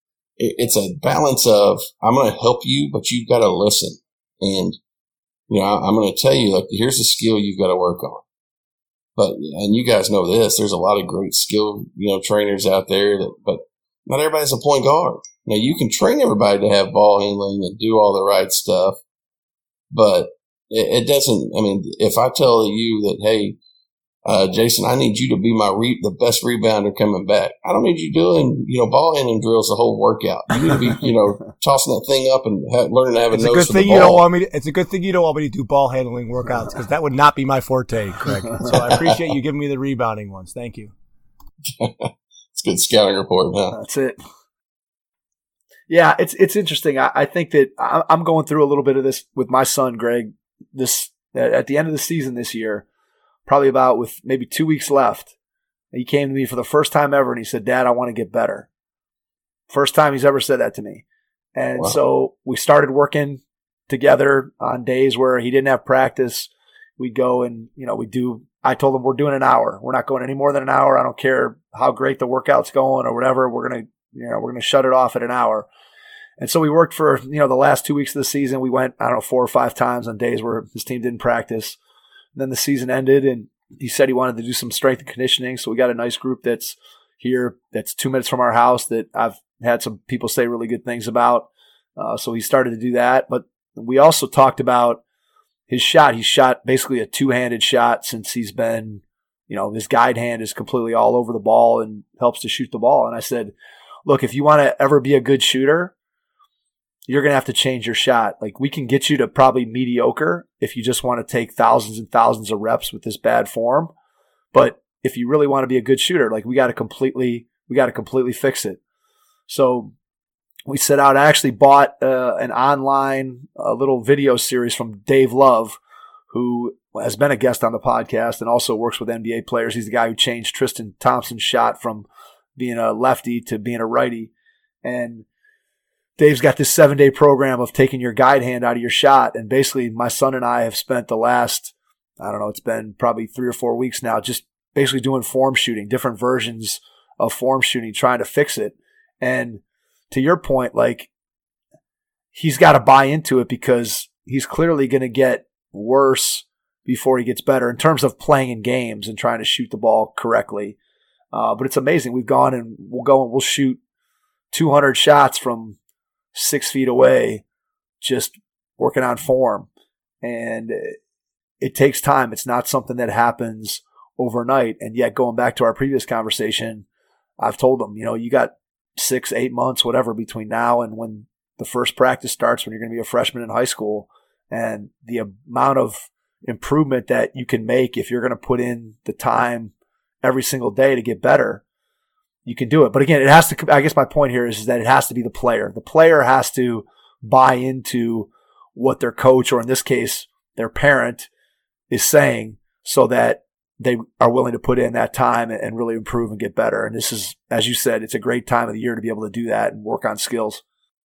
it's a balance of, I'm going to help you, but you've got to listen. And, you know, I'm going to tell you, like, here's a skill you've got to work on. But, and you guys know this, there's a lot of great skill, you know, trainers out there that, but not everybody's a point guard. Now you can train everybody to have ball handling and do all the right stuff, but it, it doesn't, I mean, if I tell you that, hey, uh, Jason, I need you to be my re- the best rebounder coming back. I don't need you doing, you know, ball handling drills the whole workout. You need to be, you know, tossing that thing up and ha- learning to have it's a a nose good for thing the you ball. don't want me to, It's a good thing you don't want me to do ball handling workouts because that would not be my forte, Craig. So I appreciate you giving me the rebounding ones. Thank you. It's a good scouting report, huh? That's it. Yeah, it's it's interesting. I, I think that I, I'm going through a little bit of this with my son, Greg. This at the end of the season this year, probably about with maybe two weeks left. He came to me for the first time ever, and he said, "Dad, I want to get better." First time he's ever said that to me. And wow. So we started working together on days where he didn't have practice. We'd go and, you know, we do. I told him we're doing an hour. We're not going any more than an hour. I don't care how great the workout's going or whatever. We're gonna, you know, we're gonna shut it off at an hour. And so we worked for, you know, the last two weeks of the season. We went, I don't know, four or five times on days where his team didn't practice. And then the season ended, and he said he wanted to do some strength and conditioning. So we got a nice group that's here, that's two minutes from our house, that I've had some people say really good things about. Uh, so he started to do that. But we also talked about his shot. He shot basically a two-handed shot since he's been, you know, his guide hand is completely all over the ball and helps to shoot the ball. And I said, look, if you want to ever be a good shooter, you're going to have to change your shot. Like, we can get you to probably mediocre if you just want to take thousands and thousands of reps with this bad form. But if you really want to be a good shooter, like, we got to completely, we got to completely fix it. So we set out. I actually bought uh, an online uh, little video series from Dave Love, who has been a guest on the podcast and also works with N B A players. He's the guy who changed Tristan Thompson's shot from being a lefty to being a righty. And Dave's got this seven-day program of taking your guide hand out of your shot. And basically, my son and I have spent the last, I don't know, it's been probably three or four weeks now, just basically doing form shooting, different versions of form shooting, trying to fix it. And to your point, like, he's got to buy into it because he's clearly going to get worse before he gets better in terms of playing in games and trying to shoot the ball correctly. Uh, but it's amazing. We've gone and we'll go and we'll shoot two hundred shots from six feet away, just working on form. And it, it takes time. It's not something that happens overnight. And yet, going back to our previous conversation, I've told them, you know, you got six, eight months, whatever, between now and when the first practice starts, when you're going to be a freshman in high school. And the amount of improvement that you can make if you're going to put in the time every single day to get better, you can do it. But again, it has to, I guess my point here is, is that it has to be the player. The player has to buy into what their coach, or in this case, their parent, is saying, so that they are willing to put in that time and really improve and get better. And this is, as you said, it's a great time of the year to be able to do that and work on skills.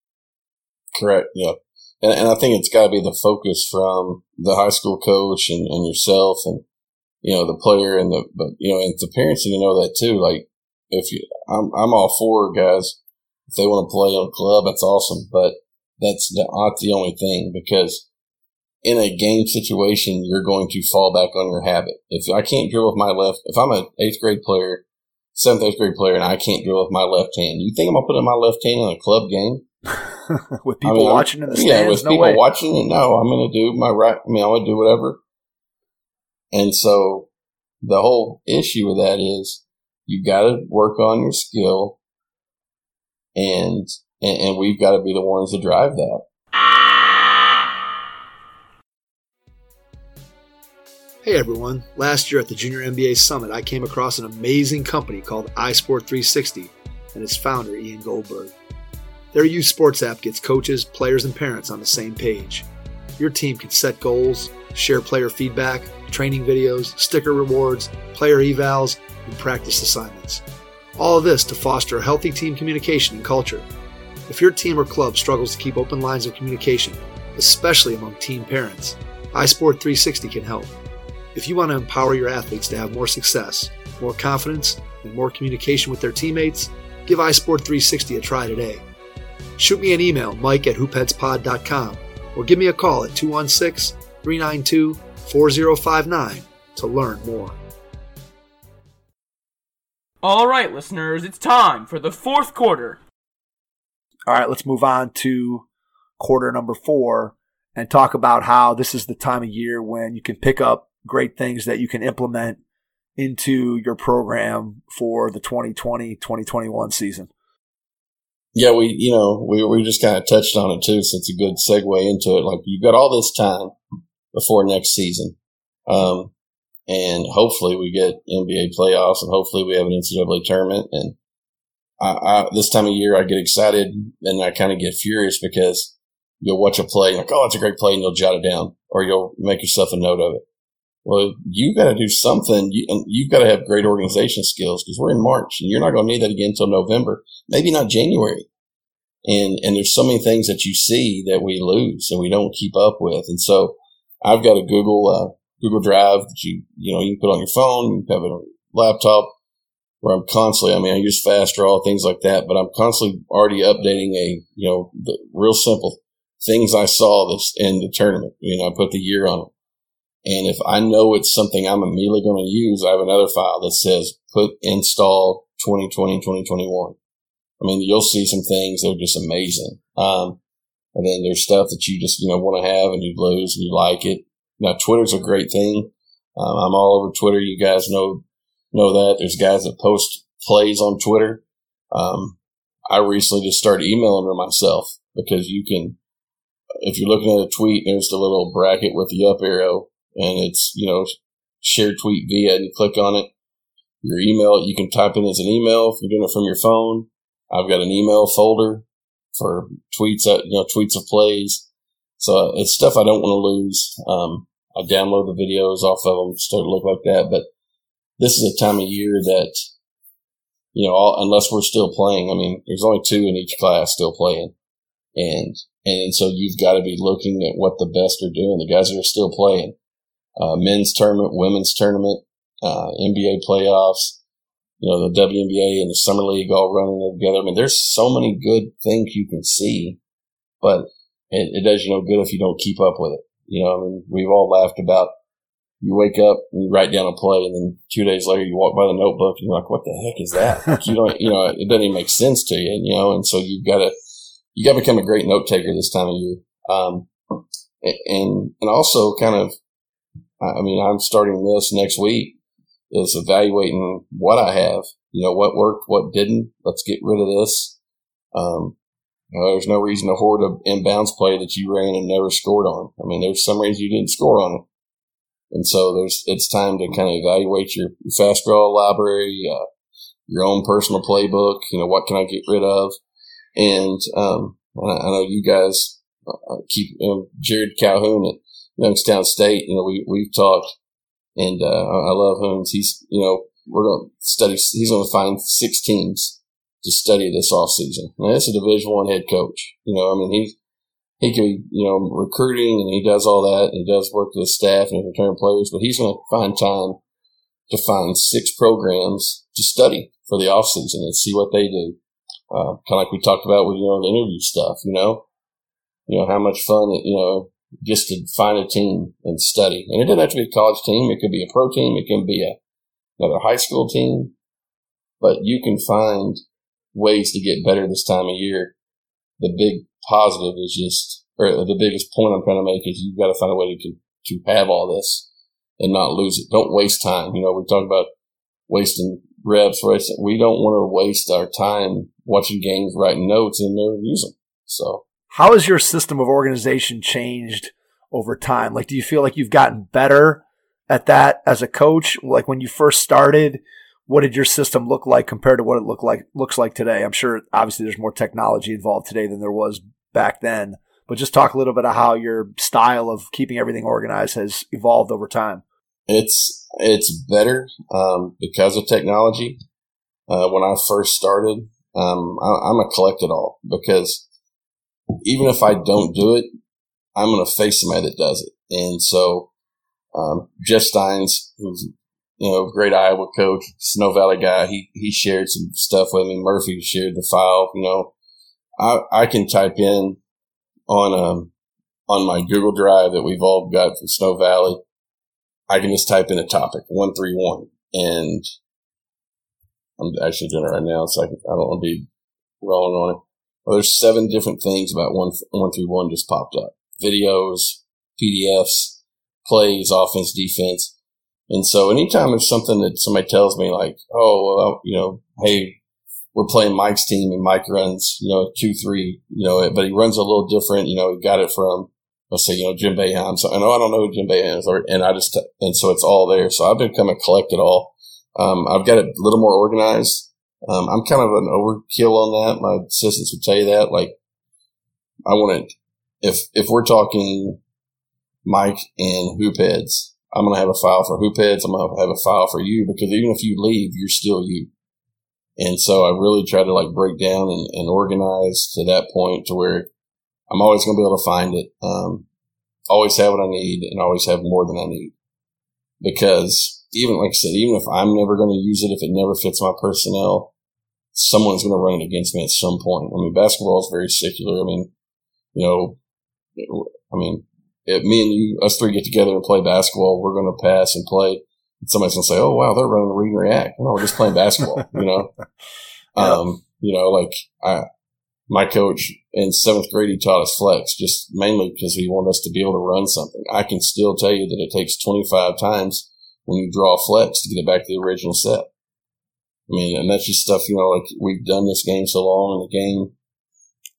Correct. Yeah. And, and I think it's got to be the focus from the high school coach and, and yourself and, you know, the player and the, but, you know, and the parents need to know that too. Like, if you, I'm, I'm all for guys. If they want to play on a club, that's awesome. But that's not the only thing, because in a game situation, you're going to fall back on your habit. If I can't drill with my left, if I'm an eighth grade player, seventh, eighth grade player, and I can't drill with my left hand, you think I'm going to put in my left hand in a club game? With people I mean, watching in the stands? Yeah, with no people way. watching, and no, I'm going to do my right. I mean, I'm going to do whatever. And so the whole issue with that is you got to work on your skill, and, and and we've got to be the ones to drive that. Hey everyone, last year at the Junior N B A Summit, I came across an amazing company called iSport three sixty and its founder, Ian Goldberg. Their youth sports app gets coaches, players, and parents on the same page. Your team can set goals, share player feedback, training videos, sticker rewards, player evals, and practice assignments. All of this to foster a healthy team communication and culture. If your team or club struggles to keep open lines of communication, especially among teen parents, iSport three sixty can help. If you want to empower your athletes to have more success, more confidence, and more communication with their teammates, give iSport three sixty a try today. Shoot me an email, mike at hoopheadspod dot com, or give me a call at two one six, three nine two, four zero five nine to learn more. All right, listeners, it's time for the fourth quarter. All right, let's move on to quarter number four and talk about how this is the time of year when you can pick up great things that you can implement into your program for the twenty twenty twenty twenty-one season. Yeah, we, you know, we we just kind of touched on it too, so it's a good segue into it. Like, you've got all this time before next season. Um, and hopefully we get N B A playoffs, and hopefully we have an N C double A tournament. And I, I, this time of year I get excited and I kind of get furious because you'll watch a play and like, oh, it's a great play, and you'll jot it down, or you'll make yourself a note of it. Well, you got to do something. You, and you've got to have great organization skills, because we're in March and you're not going to need that again until November, maybe not January. And, and there's so many things that you see that we lose and we don't keep up with. And so I've got a Google, uh, Google Drive that you, you know, you can put on your phone, you can have it on your laptop, where I'm constantly, I mean, I use Fast Draw, things like that, but I'm constantly already updating a, you know, the real simple things I saw this in the tournament. You know, I put the year on it. And if I know it's something I'm immediately going to use, I have another file that says put install twenty twenty, twenty twenty-one. I mean, you'll see some things that are just amazing. Um, and then there's stuff that you just, you know, want to have and you lose and you like it. Now, Twitter's a great thing. Um, I'm all over Twitter. You guys know, know that. There's guys that post plays on Twitter. Um, I recently just started emailing her myself because you can, if you're looking at a tweet, there's the little bracket with the up arrow, and it's, you know, share tweet via, and you click on it. Your email, you can type in as an email if you're doing it from your phone. I've got an email folder for tweets, you know, tweets of plays. So it's stuff I don't want to lose. Um, I download the videos off of them, start to look like that. But this is a time of year that, you know, all, unless we're still playing, I mean, there's only two in each class still playing. And, and so you've got to be looking at what the best are doing. The guys that are still playing, uh, men's tournament, women's tournament, uh, N B A playoffs, you know, the W N B A and the Summer League all running there together. I mean, there's so many good things you can see, but it, it does you no good if you don't keep up with it. You know, I mean, we've all laughed about you wake up and you write down a play, and then two days later you walk by the notebook and you're like, what the heck is that? Like, you don't, you know, it doesn't even make sense to you, you know, and so you've got to, you got to become a great note taker this time of year. Um, and, and also kind of, I mean, I'm starting this next week, is evaluating what I have, you know, what worked, what didn't. Let's get rid of this. Um, you know, there's no reason to hoard an inbounds play that you ran and never scored on. I mean, there's some reasons you didn't score on it. And so there's, it's time to kind of evaluate your, your fast draw library, uh, your own personal playbook. You know, what can I get rid of? And, um, I, I know you guys uh, keep, you know, Jared Calhoun at Youngstown State, you know, we, we've talked. And, uh, I love Hoons. He's, you know, we're going to study, he's going to find six teams to study this off season. Now, that's a Division One head coach. You know, I mean, he, he can be, you know, recruiting, and he does all that, and he does work with the staff and return players, but he's going to find time to find six programs to study for the off season and see what they do. Uh, kind of like we talked about with, you know, the interview stuff, you know, you know, how much fun, it, you know, just to find a team and study. And it doesn't have to be a college team. It could be a pro team. It can be a, another high school team. But you can find ways to get better this time of year. The big positive is just, or the biggest point I'm trying to make is you've got to find a way to, to have all this and not lose it. Don't waste time. You know, we talk about wasting reps. Wasting, we don't want to waste our time watching games, writing notes, and never use them. So. How has your system of organization changed over time? Like, do you feel like you've gotten better at that as a coach? Like when you first started, what did your system look like compared to what it looked like looks like today? I'm sure obviously there's more technology involved today than there was back then, but just talk a little bit of how your style of keeping everything organized has evolved over time. It's, it's better, um, because of technology. Uh, when I first started, um, I, I'm a collect it all, because even if I don't do it, I'm going to face somebody that does it. And so, um, Jeff Steins, who's, you know, great Iowa coach, Snow Valley guy, he, he shared some stuff with me. Murphy shared the file, you know, I, I can type in on, um, on my Google Drive that we've all got from Snow Valley. I can just type in a topic, one three one, and I'm actually doing it right now, so I, can, I don't want to be rolling on it. Well, there's seven different things about one, one through one just popped up. Videos, P D Fs, plays, offense, defense. And so anytime there's something that somebody tells me like, oh, well, you know, hey, we're playing Mike's team and Mike runs, you know, two, three, you know, but he runs a little different. You know, he got it from, let's say, you know, Jim Boeheim. So I know I don't know who Jim Boeheim is, or, and I just, and so it's all there. So I've become a collect it all. Um, I've got it a little more organized. Um, I'm kind of an overkill on that. My assistants would tell you that. Like, I want to, if, if we're talking Mike and hoop heads, I'm going to have a file for hoop heads. I'm going to have a file for you, because even if you leave, you're still you. And so I really try to like break down and, and organize to that point to where I'm always going to be able to find it. Um, always have what I need, and always have more than I need, because even like I said, even if I'm never going to use it, if it never fits my personnel, someone's going to run it against me at some point. I mean, basketball is very secular. I mean, you know, I mean, if me and you, us three get together and play basketball, we're going to pass and play. And somebody's going to say, oh, wow, they're running a read and react. No, we're just playing basketball, you know? yeah. Um, you know, like I, my coach in seventh grade, he taught us flex, just mainly because he wanted us to be able to run something. I can still tell you that it takes twenty-five times when you draw flex to get it back to the original set. I mean, and that's just stuff, you know, like we've done this game so long, and the game,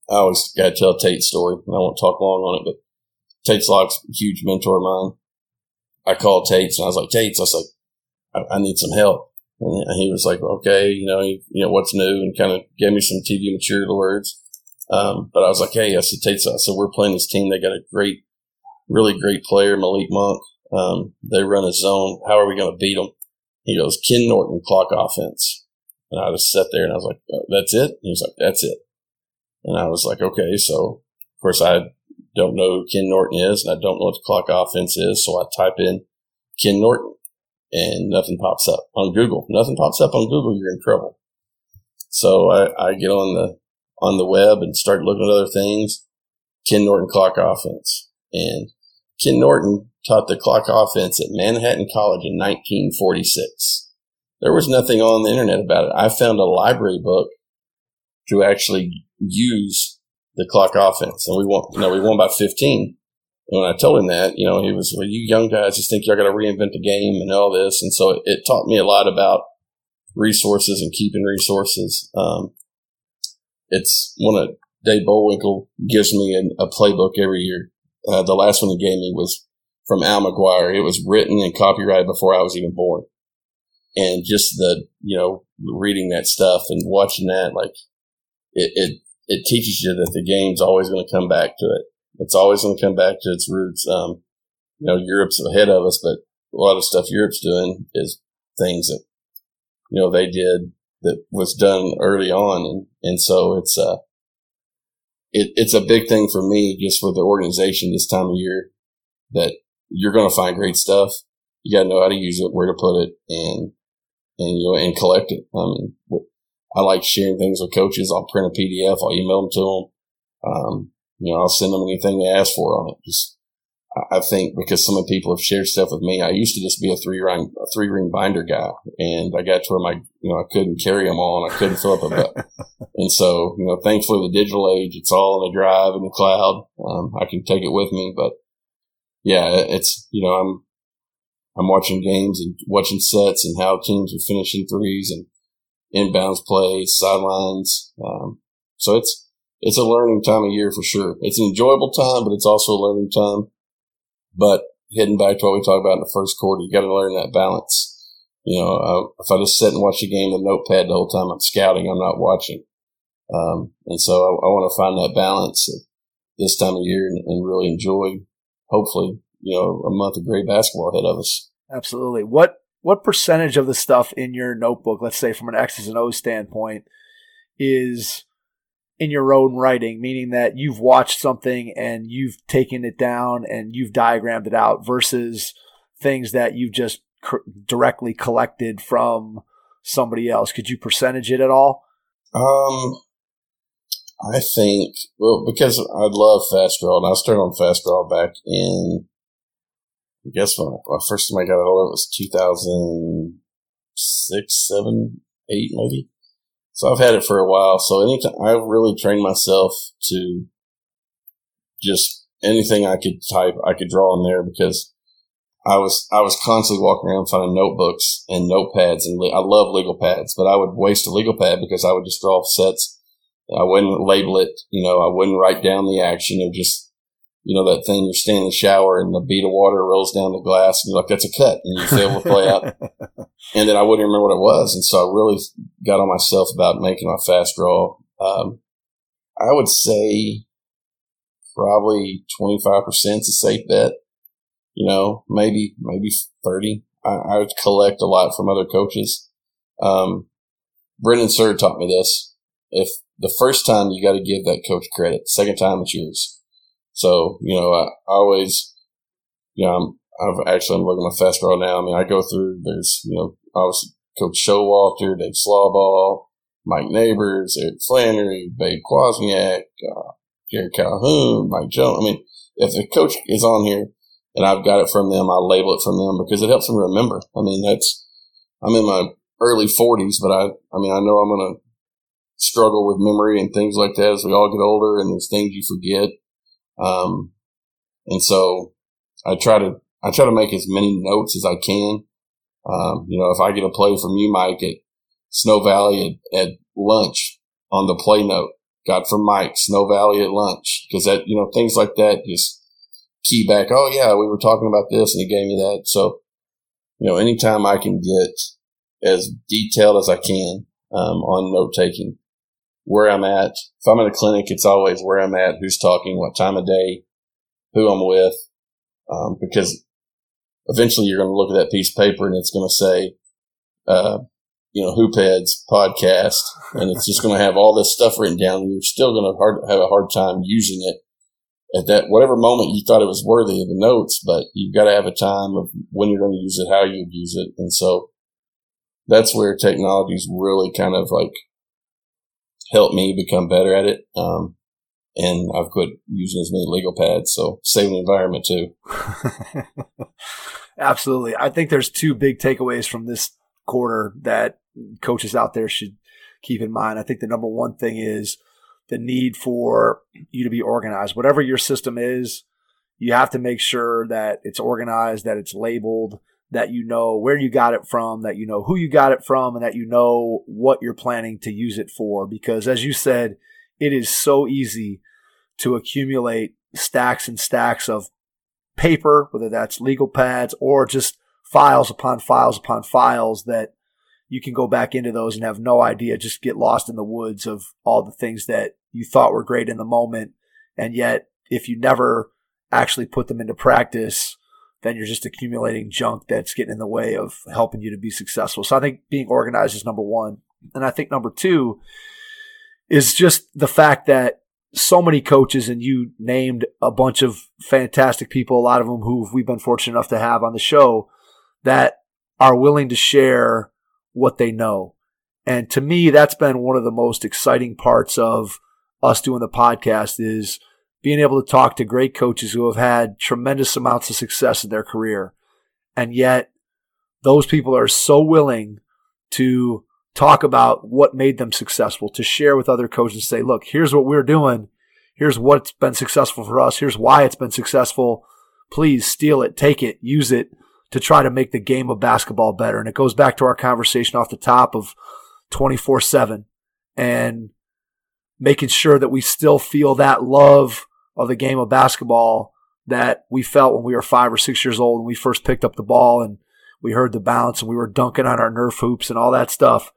I always got to tell Tate's story. I won't talk long on it, but Tate's Lock's a huge mentor of mine. I called Tate's and I was like, Tate's, I was like, I, I need some help. And he was like, okay, you know, he, you know, what's new, and kind of gave me some T V material words. Um, but I was like, hey, I said, Tate's, I said, we're playing this team. They got a great, really great player, Malik Monk. Um, they run a zone. How are we going to beat them? He goes, Ken Norton, clock offense. And I just sat there and I was like, oh, that's it? He was like, that's it. And I was like, okay. So, of course, I don't know who Ken Norton is, and I don't know what the clock offense is. So I type in Ken Norton, and nothing pops up on Google. Nothing pops up on Google. You're in trouble. So I, I get on the on the web and start looking at other things. Ken Norton clock offense. And Ken Norton taught the clock offense at Manhattan College in nineteen forty-six. There was nothing on the internet about it. I found a library book to actually use the clock offense, and we won. You know, we won by fifteen. And when I told him that, you know, he was, well, you young guys just think y'all got to reinvent the game and all this. And so it, it taught me a lot about resources and keeping resources. Um, it's one of Dave Bullwinkle gives me a, a playbook every year. Uh, the last one he gave me was from Al McGuire. It was written and copyrighted before I was even born. And just the, you know, reading that stuff and watching that, like it, it, it teaches you that the game's always going to come back to it. It's always going to come back to its roots. Um, you know, Europe's ahead of us, but a lot of stuff Europe's doing is things that, you know, they did that was done early on. And, and so it's, uh, it, it's a big thing for me just with the organization this time of year that you're going to find great stuff. You got to know how to use it, where to put it, and, and, you know, and collect it. I mean, I like sharing things with coaches. I'll print a P D F. I'll email them to them. Um, You know, I'll send them anything they ask for on it. Just, I think because so many people have shared stuff with me, I used to just be a three ring, a three ring binder guy, and I got to where my, you know, I couldn't carry them all, and I couldn't fill up a butt. And so, you know, thankfully the digital age, it's all in the drive in the cloud. Um, I can take it with me, but yeah, it's, you know, I'm, I'm watching games and watching sets and how teams are finishing threes and inbounds plays, sidelines. Um, so it's, It's a learning time of year for sure. It's an enjoyable time, but it's also a learning time. But heading back to what we talked about in the first quarter, you got to learn that balance. You know, uh, if I just sit and watch a game with a notepad the whole time, I'm scouting, I'm not watching. Um, and so I, I want to find that balance this time of year and, and really enjoy, hopefully, you know, a month of great basketball ahead of us. Absolutely. What what percentage of the stuff in your notebook, let's say from an X's and O's standpoint, is in your own writing, meaning that you've watched something and you've taken it down and you've diagrammed it out versus things that you've just cr- directly collected from somebody else? Could you percentage it at all? Um, I think, well, because I love Fast Draw, and I started on Fast Draw back in, I guess when I, first time I got a hold of it was two thousand six, seven, eight maybe. So I've had it for a while. So anytime I really trained myself to just anything I could type, I could draw in there because I was, I was constantly walking around finding notebooks and notepads, and I love legal pads, but I would waste a legal pad because I would just draw sets. I wouldn't label it, you know, I wouldn't write down the action or just, you know, that thing you're standing in the shower and the bead of water rolls down the glass and you're like, that's a cut, and you fail to play out. And then I wouldn't remember what it was. And so I really got on myself about making my Fast Draw. Um, I would say probably twenty-five percent is a safe bet. You know, maybe, maybe thirty. I, I would collect a lot from other coaches. Um, Brendan Surd taught me this. If the first time you got to give that coach credit, second time it's yours. So, you know, I, I always, you know, I'm, I've actually, I'm looking at my Fast Draw now. I mean, I go through, there's, you know, obviously Coach Showalter, Dave Slawball, Mike Neighbors, Eric Flannery, Babe Kwasniak, uh, Gary Calhoun, Mike Jones. I mean, if the coach is on here and I've got it from them, I label it from them because it helps them remember. I mean, that's, I'm in my early forties, but I, I mean, I know I'm going to struggle with memory and things like that as we all get older, and there's things you forget. Um, and so I try to, I try to make as many notes as I can. Um, you know, if I get a play from you, Mike, at Snow Valley at, at lunch on the play note, got from Mike, Snow Valley at lunch. Because that, you know, things like that just key back, oh, yeah, we were talking about this and he gave me that. So, you know, anytime I can get as detailed as I can um, on note taking, where I'm at. If I'm in a clinic, it's always where I'm at, who's talking, what time of day, who I'm with, um, because eventually you're going to look at that piece of paper and it's going to say, uh, you know, Hoopheads podcast, and it's just going to have all this stuff written down. And you're still going to hard, have a hard time using it at that whatever moment you thought it was worthy of the notes, but you've got to have a time of when you're going to use it, how you use it, and so that's where technology's really kind of like helped me become better at it. Um, and I've quit using as many legal pads, so saving the environment too. Absolutely. I think there's two big takeaways from this quarter that coaches out there should keep in mind. I think the number one thing is the need for you to be organized. Whatever your system is, you have to make sure that it's organized, that it's labeled, that you know where you got it from, that you know who you got it from, and that you know what you're planning to use it for. Because as you said, it is so easy to accumulate stacks and stacks of paper, whether that's legal pads or just files upon files upon files that you can go back into those and have no idea, just get lost in the woods of all the things that you thought were great in the moment. And yet, if you never actually put them into practice, then you're just accumulating junk that's getting in the way of helping you to be successful. So I think being organized is number one. And I think number two is just the fact that so many coaches, and you named a bunch of fantastic people, a lot of them who we've been fortunate enough to have on the show, that are willing to share what they know. And to me, that's been one of the most exciting parts of us doing the podcast, is being able to talk to great coaches who have had tremendous amounts of success in their career. And yet those people are so willing to talk about what made them successful, to share with other coaches and say, look, here's what we're doing. Here's what's been successful for us. Here's why it's been successful. Please steal it, take it, use it to try to make the game of basketball better. And it goes back to our conversation off the top of twenty-four seven and making sure that we still feel that love of the game of basketball that we felt when we were five or six years old when we first picked up the ball and we heard the bounce and we were dunking on our Nerf hoops and all that stuff.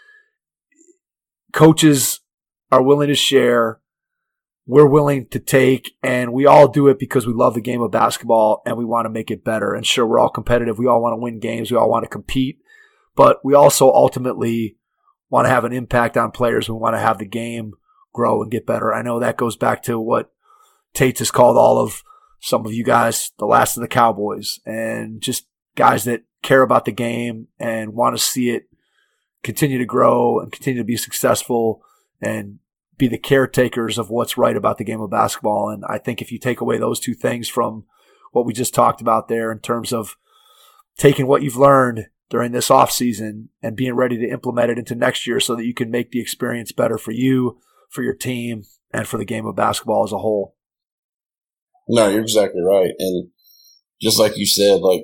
Coaches are willing to share. We're willing to take, and we all do it because we love the game of basketball and we want to make it better. And sure, we're all competitive. We all want to win games. We all want to compete. But we also ultimately want to have an impact on players. We want to have the game grow and get better. I know that goes back to what Tate has called all of some of you guys the last of the Cowboys, and just guys that care about the game and want to see it continue to grow and continue to be successful and be the caretakers of what's right about the game of basketball. And I think if you take away those two things from what we just talked about there in terms of taking what you've learned during this offseason and being ready to implement it into next year so that you can make the experience better for you, for your team, and for the game of basketball as a whole. No, you're exactly right. And just like you said, like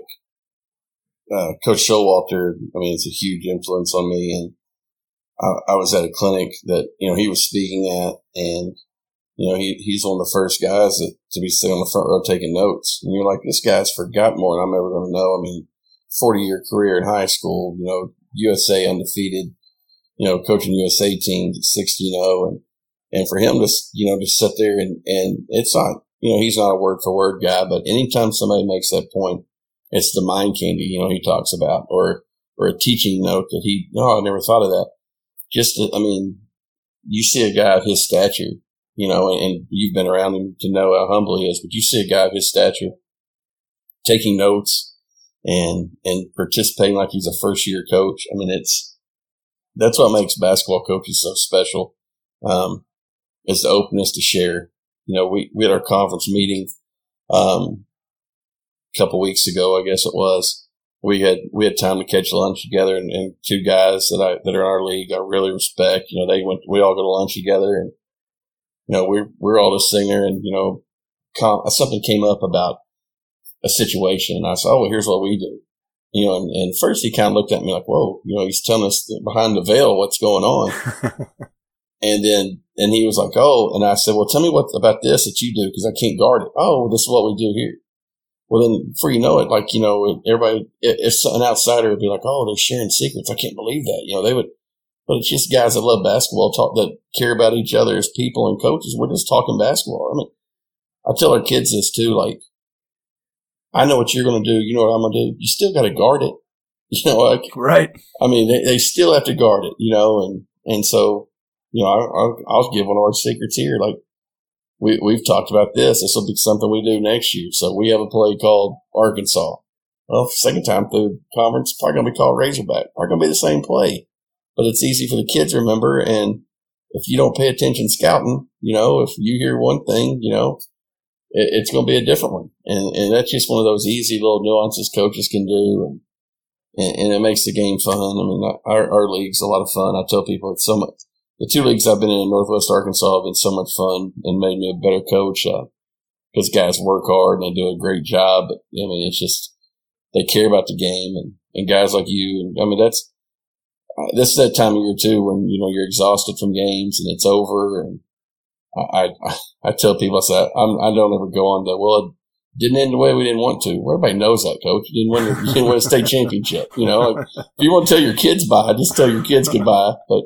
uh, Coach Showalter, I mean, it's a huge influence on me. And I, I was at a clinic that, you know, he was speaking at, and, you know, he, he's one of the first guys that, to be sitting on the front row taking notes. And you're like, this guy's forgot more than I'm ever going to know. I mean, forty-year career in high school, you know, U S A undefeated, you know, coaching U S A teams at sixteen oh. And, and for him to, you know, to sit there and, and it's not, you know, he's not a word for word guy, but anytime somebody makes that point, it's the mind candy, you know, he talks about, or, or a teaching note that he, no, I never thought of that. Just, to, I mean, you see a guy of his stature, you know, and, and you've been around him to know how humble he is, but you see a guy of his stature taking notes and, and participating like he's a first year coach. I mean, it's, that's what makes basketball coaches so special. Um, is the openness to share. You know, we, we had our conference meeting, um, a couple weeks ago, I guess it was. We had, we had time to catch lunch together, and, and two guys that I, that are in our league I really respect. You know, they went, we all go to lunch together, and, you know, we're, we're all just sitting there, and, you know, com- something came up about a situation, and I said, oh, well, here's what we do. You know, and, and first he kind of looked at me like, whoa, you know, he's telling us behind the veil what's going on. And then, and he was like, oh, and I said, well, tell me what about this that you do, because I can't guard it. Oh, this is what we do here. Well, then before you know it, like, you know, everybody, if an outsider would be like, oh, they're sharing secrets. I can't believe that. You know, they would, but it's just guys that love basketball, talk, that care about each other as people and coaches. We're just talking basketball. I mean, I tell our kids this too, like, I know what you're going to do. You know what I'm going to do. You still got to guard it. You know, like, right. I mean, they, they still have to guard it, you know, and, and so, you know, I, I'll, I'll give one of our secrets here. Like, we, we've talked about this. This will be something we do next year. So we have a play called Arkansas. Well, second time through conference, it's probably going to be called Razorback. Probably going to be the same play, but it's easy for the kids to remember. And if you don't pay attention scouting, you know, if you hear one thing, you know, it, it's going to be a different one. And, and that's just one of those easy little nuances coaches can do. And, and, and it makes the game fun. I mean, our, our league's a lot of fun. I tell people it's so much. The two leagues I've been in in Northwest Arkansas have been so much fun and made me a better coach because uh, guys work hard and they do a great job. But, I mean, it's just they care about the game and, and guys like you. And I mean, that's uh, this is that time of year too when you know you're exhausted from games and it's over. And I I, I tell people I say I'm, I don't ever go on to well it didn't end the way we didn't want to. Well, everybody knows that, coach. You didn't win. You didn't win a state championship. You know, like, if you want to tell your kids bye, just tell your kids goodbye. But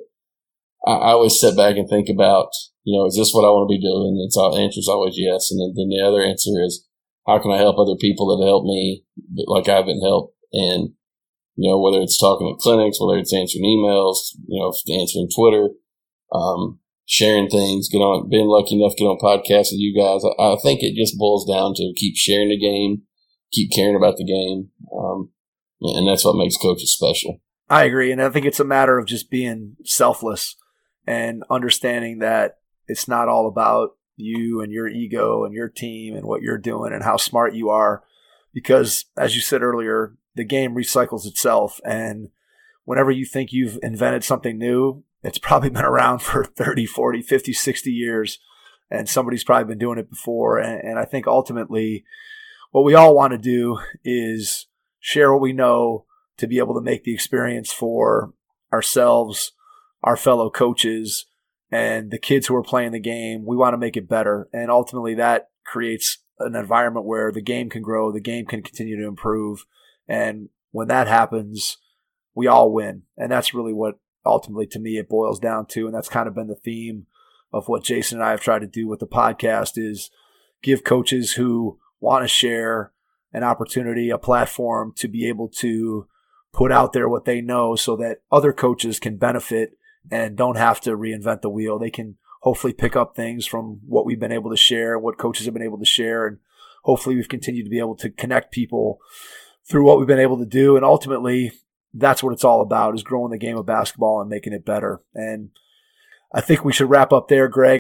I always sit back and think about, you know, is this what I want to be doing? It's the answer is always yes. And then, then the other answer is, how can I help other people that help me like I've been helped? And, you know, whether it's talking at clinics, whether it's answering emails, you know, answering Twitter, um, sharing things, get on, being lucky enough to get on podcasts with you guys. I, I think it just boils down to keep sharing the game, keep caring about the game. Um, and that's what makes coaches special. I agree. And I think it's a matter of just being selfless and understanding that it's not all about you and your ego and your team and what you're doing and how smart you are. Because as you said earlier, the game recycles itself. And whenever you think you've invented something new, it's probably been around for thirty, forty, fifty, sixty years. And somebody's probably been doing it before. And, and I think ultimately what we all want to do is share what we know to be able to make the experience for ourselves, our fellow coaches, and the kids who are playing the game. We want to make it better. And ultimately that creates an environment where the game can grow, the game can continue to improve. And when that happens, we all win. And that's really what ultimately to me it boils down to. And that's kind of been the theme of what Jason and I have tried to do with the podcast is give coaches who want to share an opportunity, a platform to be able to put out there what they know so that other coaches can benefit and don't have to reinvent the wheel. They can hopefully pick up things from what we've been able to share, what coaches have been able to share, and hopefully we've continued to be able to connect people through what we've been able to do. And ultimately, that's what it's all about, is growing the game of basketball and making it better. And I think we should wrap up there, Greg.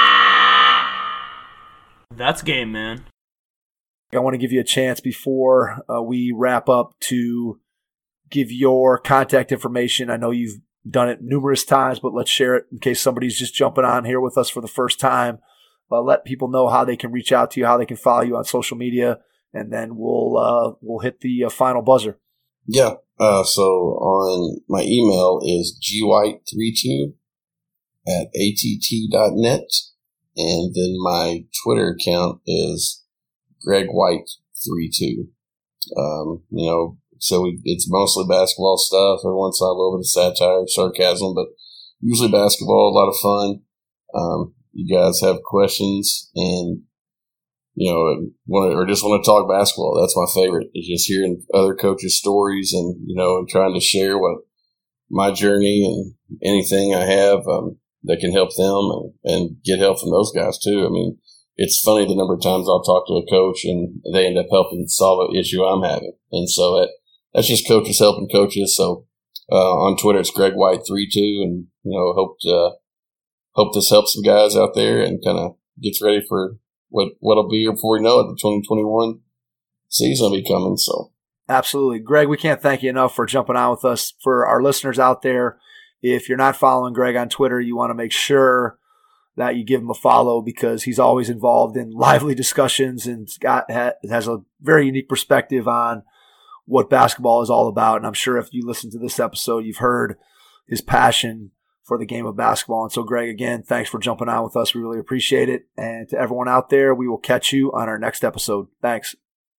That's game, man. I want to give you a chance before uh, we wrap up to give your contact information. I know you've done it numerous times, but let's share it in case somebody's just jumping on here with us for the first time. Uh, let people know how they can reach out to you, how they can follow you on social media, and then we'll uh, we'll hit the uh, final buzzer. Yeah. Uh, so on my email is g white three two at a t t dot net, and then my Twitter account is Greg White three two. Um, you know. So we, it's mostly basketball stuff. Every once in a while, a little bit of satire, sarcasm, but usually basketball, a lot of fun. Um, you guys have questions and, you know, want to, or just want to talk basketball. That's my favorite, is just hearing other coaches' stories and, you know, and trying to share what my journey and anything I have um, that can help them and, and get help from those guys too. I mean, it's funny the number of times I'll talk to a coach and they end up helping solve an issue I'm having. And so that, That's just coaches helping coaches. So uh, on Twitter, it's Greg White three two, and you know, hope to, hope this helps some guys out there and kind of gets ready for what what'll be here before we know it. The twenty twenty-one season will be coming. So absolutely, Greg, we can't thank you enough for jumping on with us. For our listeners out there, if you're not following Greg on Twitter, you want to make sure that you give him a follow because he's always involved in lively discussions and got has a very unique perspective on what basketball is all about. And I'm sure if you listen to this episode, you've heard his passion for the game of basketball. And so, Greg, again, thanks for jumping on with us. We really appreciate it. And to everyone out there, we will catch you on our next episode. Thanks.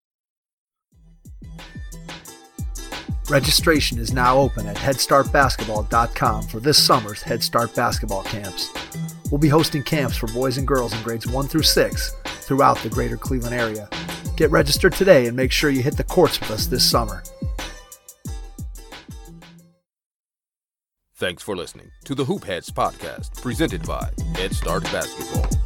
Registration is now open at head start basketball dot com for this summer's Head Start basketball camps. We'll be hosting camps for boys and girls in grades one through six throughout the greater Cleveland area. Get registered today and make sure you hit the courts with us this summer. Thanks for listening to the Hoop Heads podcast, presented by Head Start Basketball.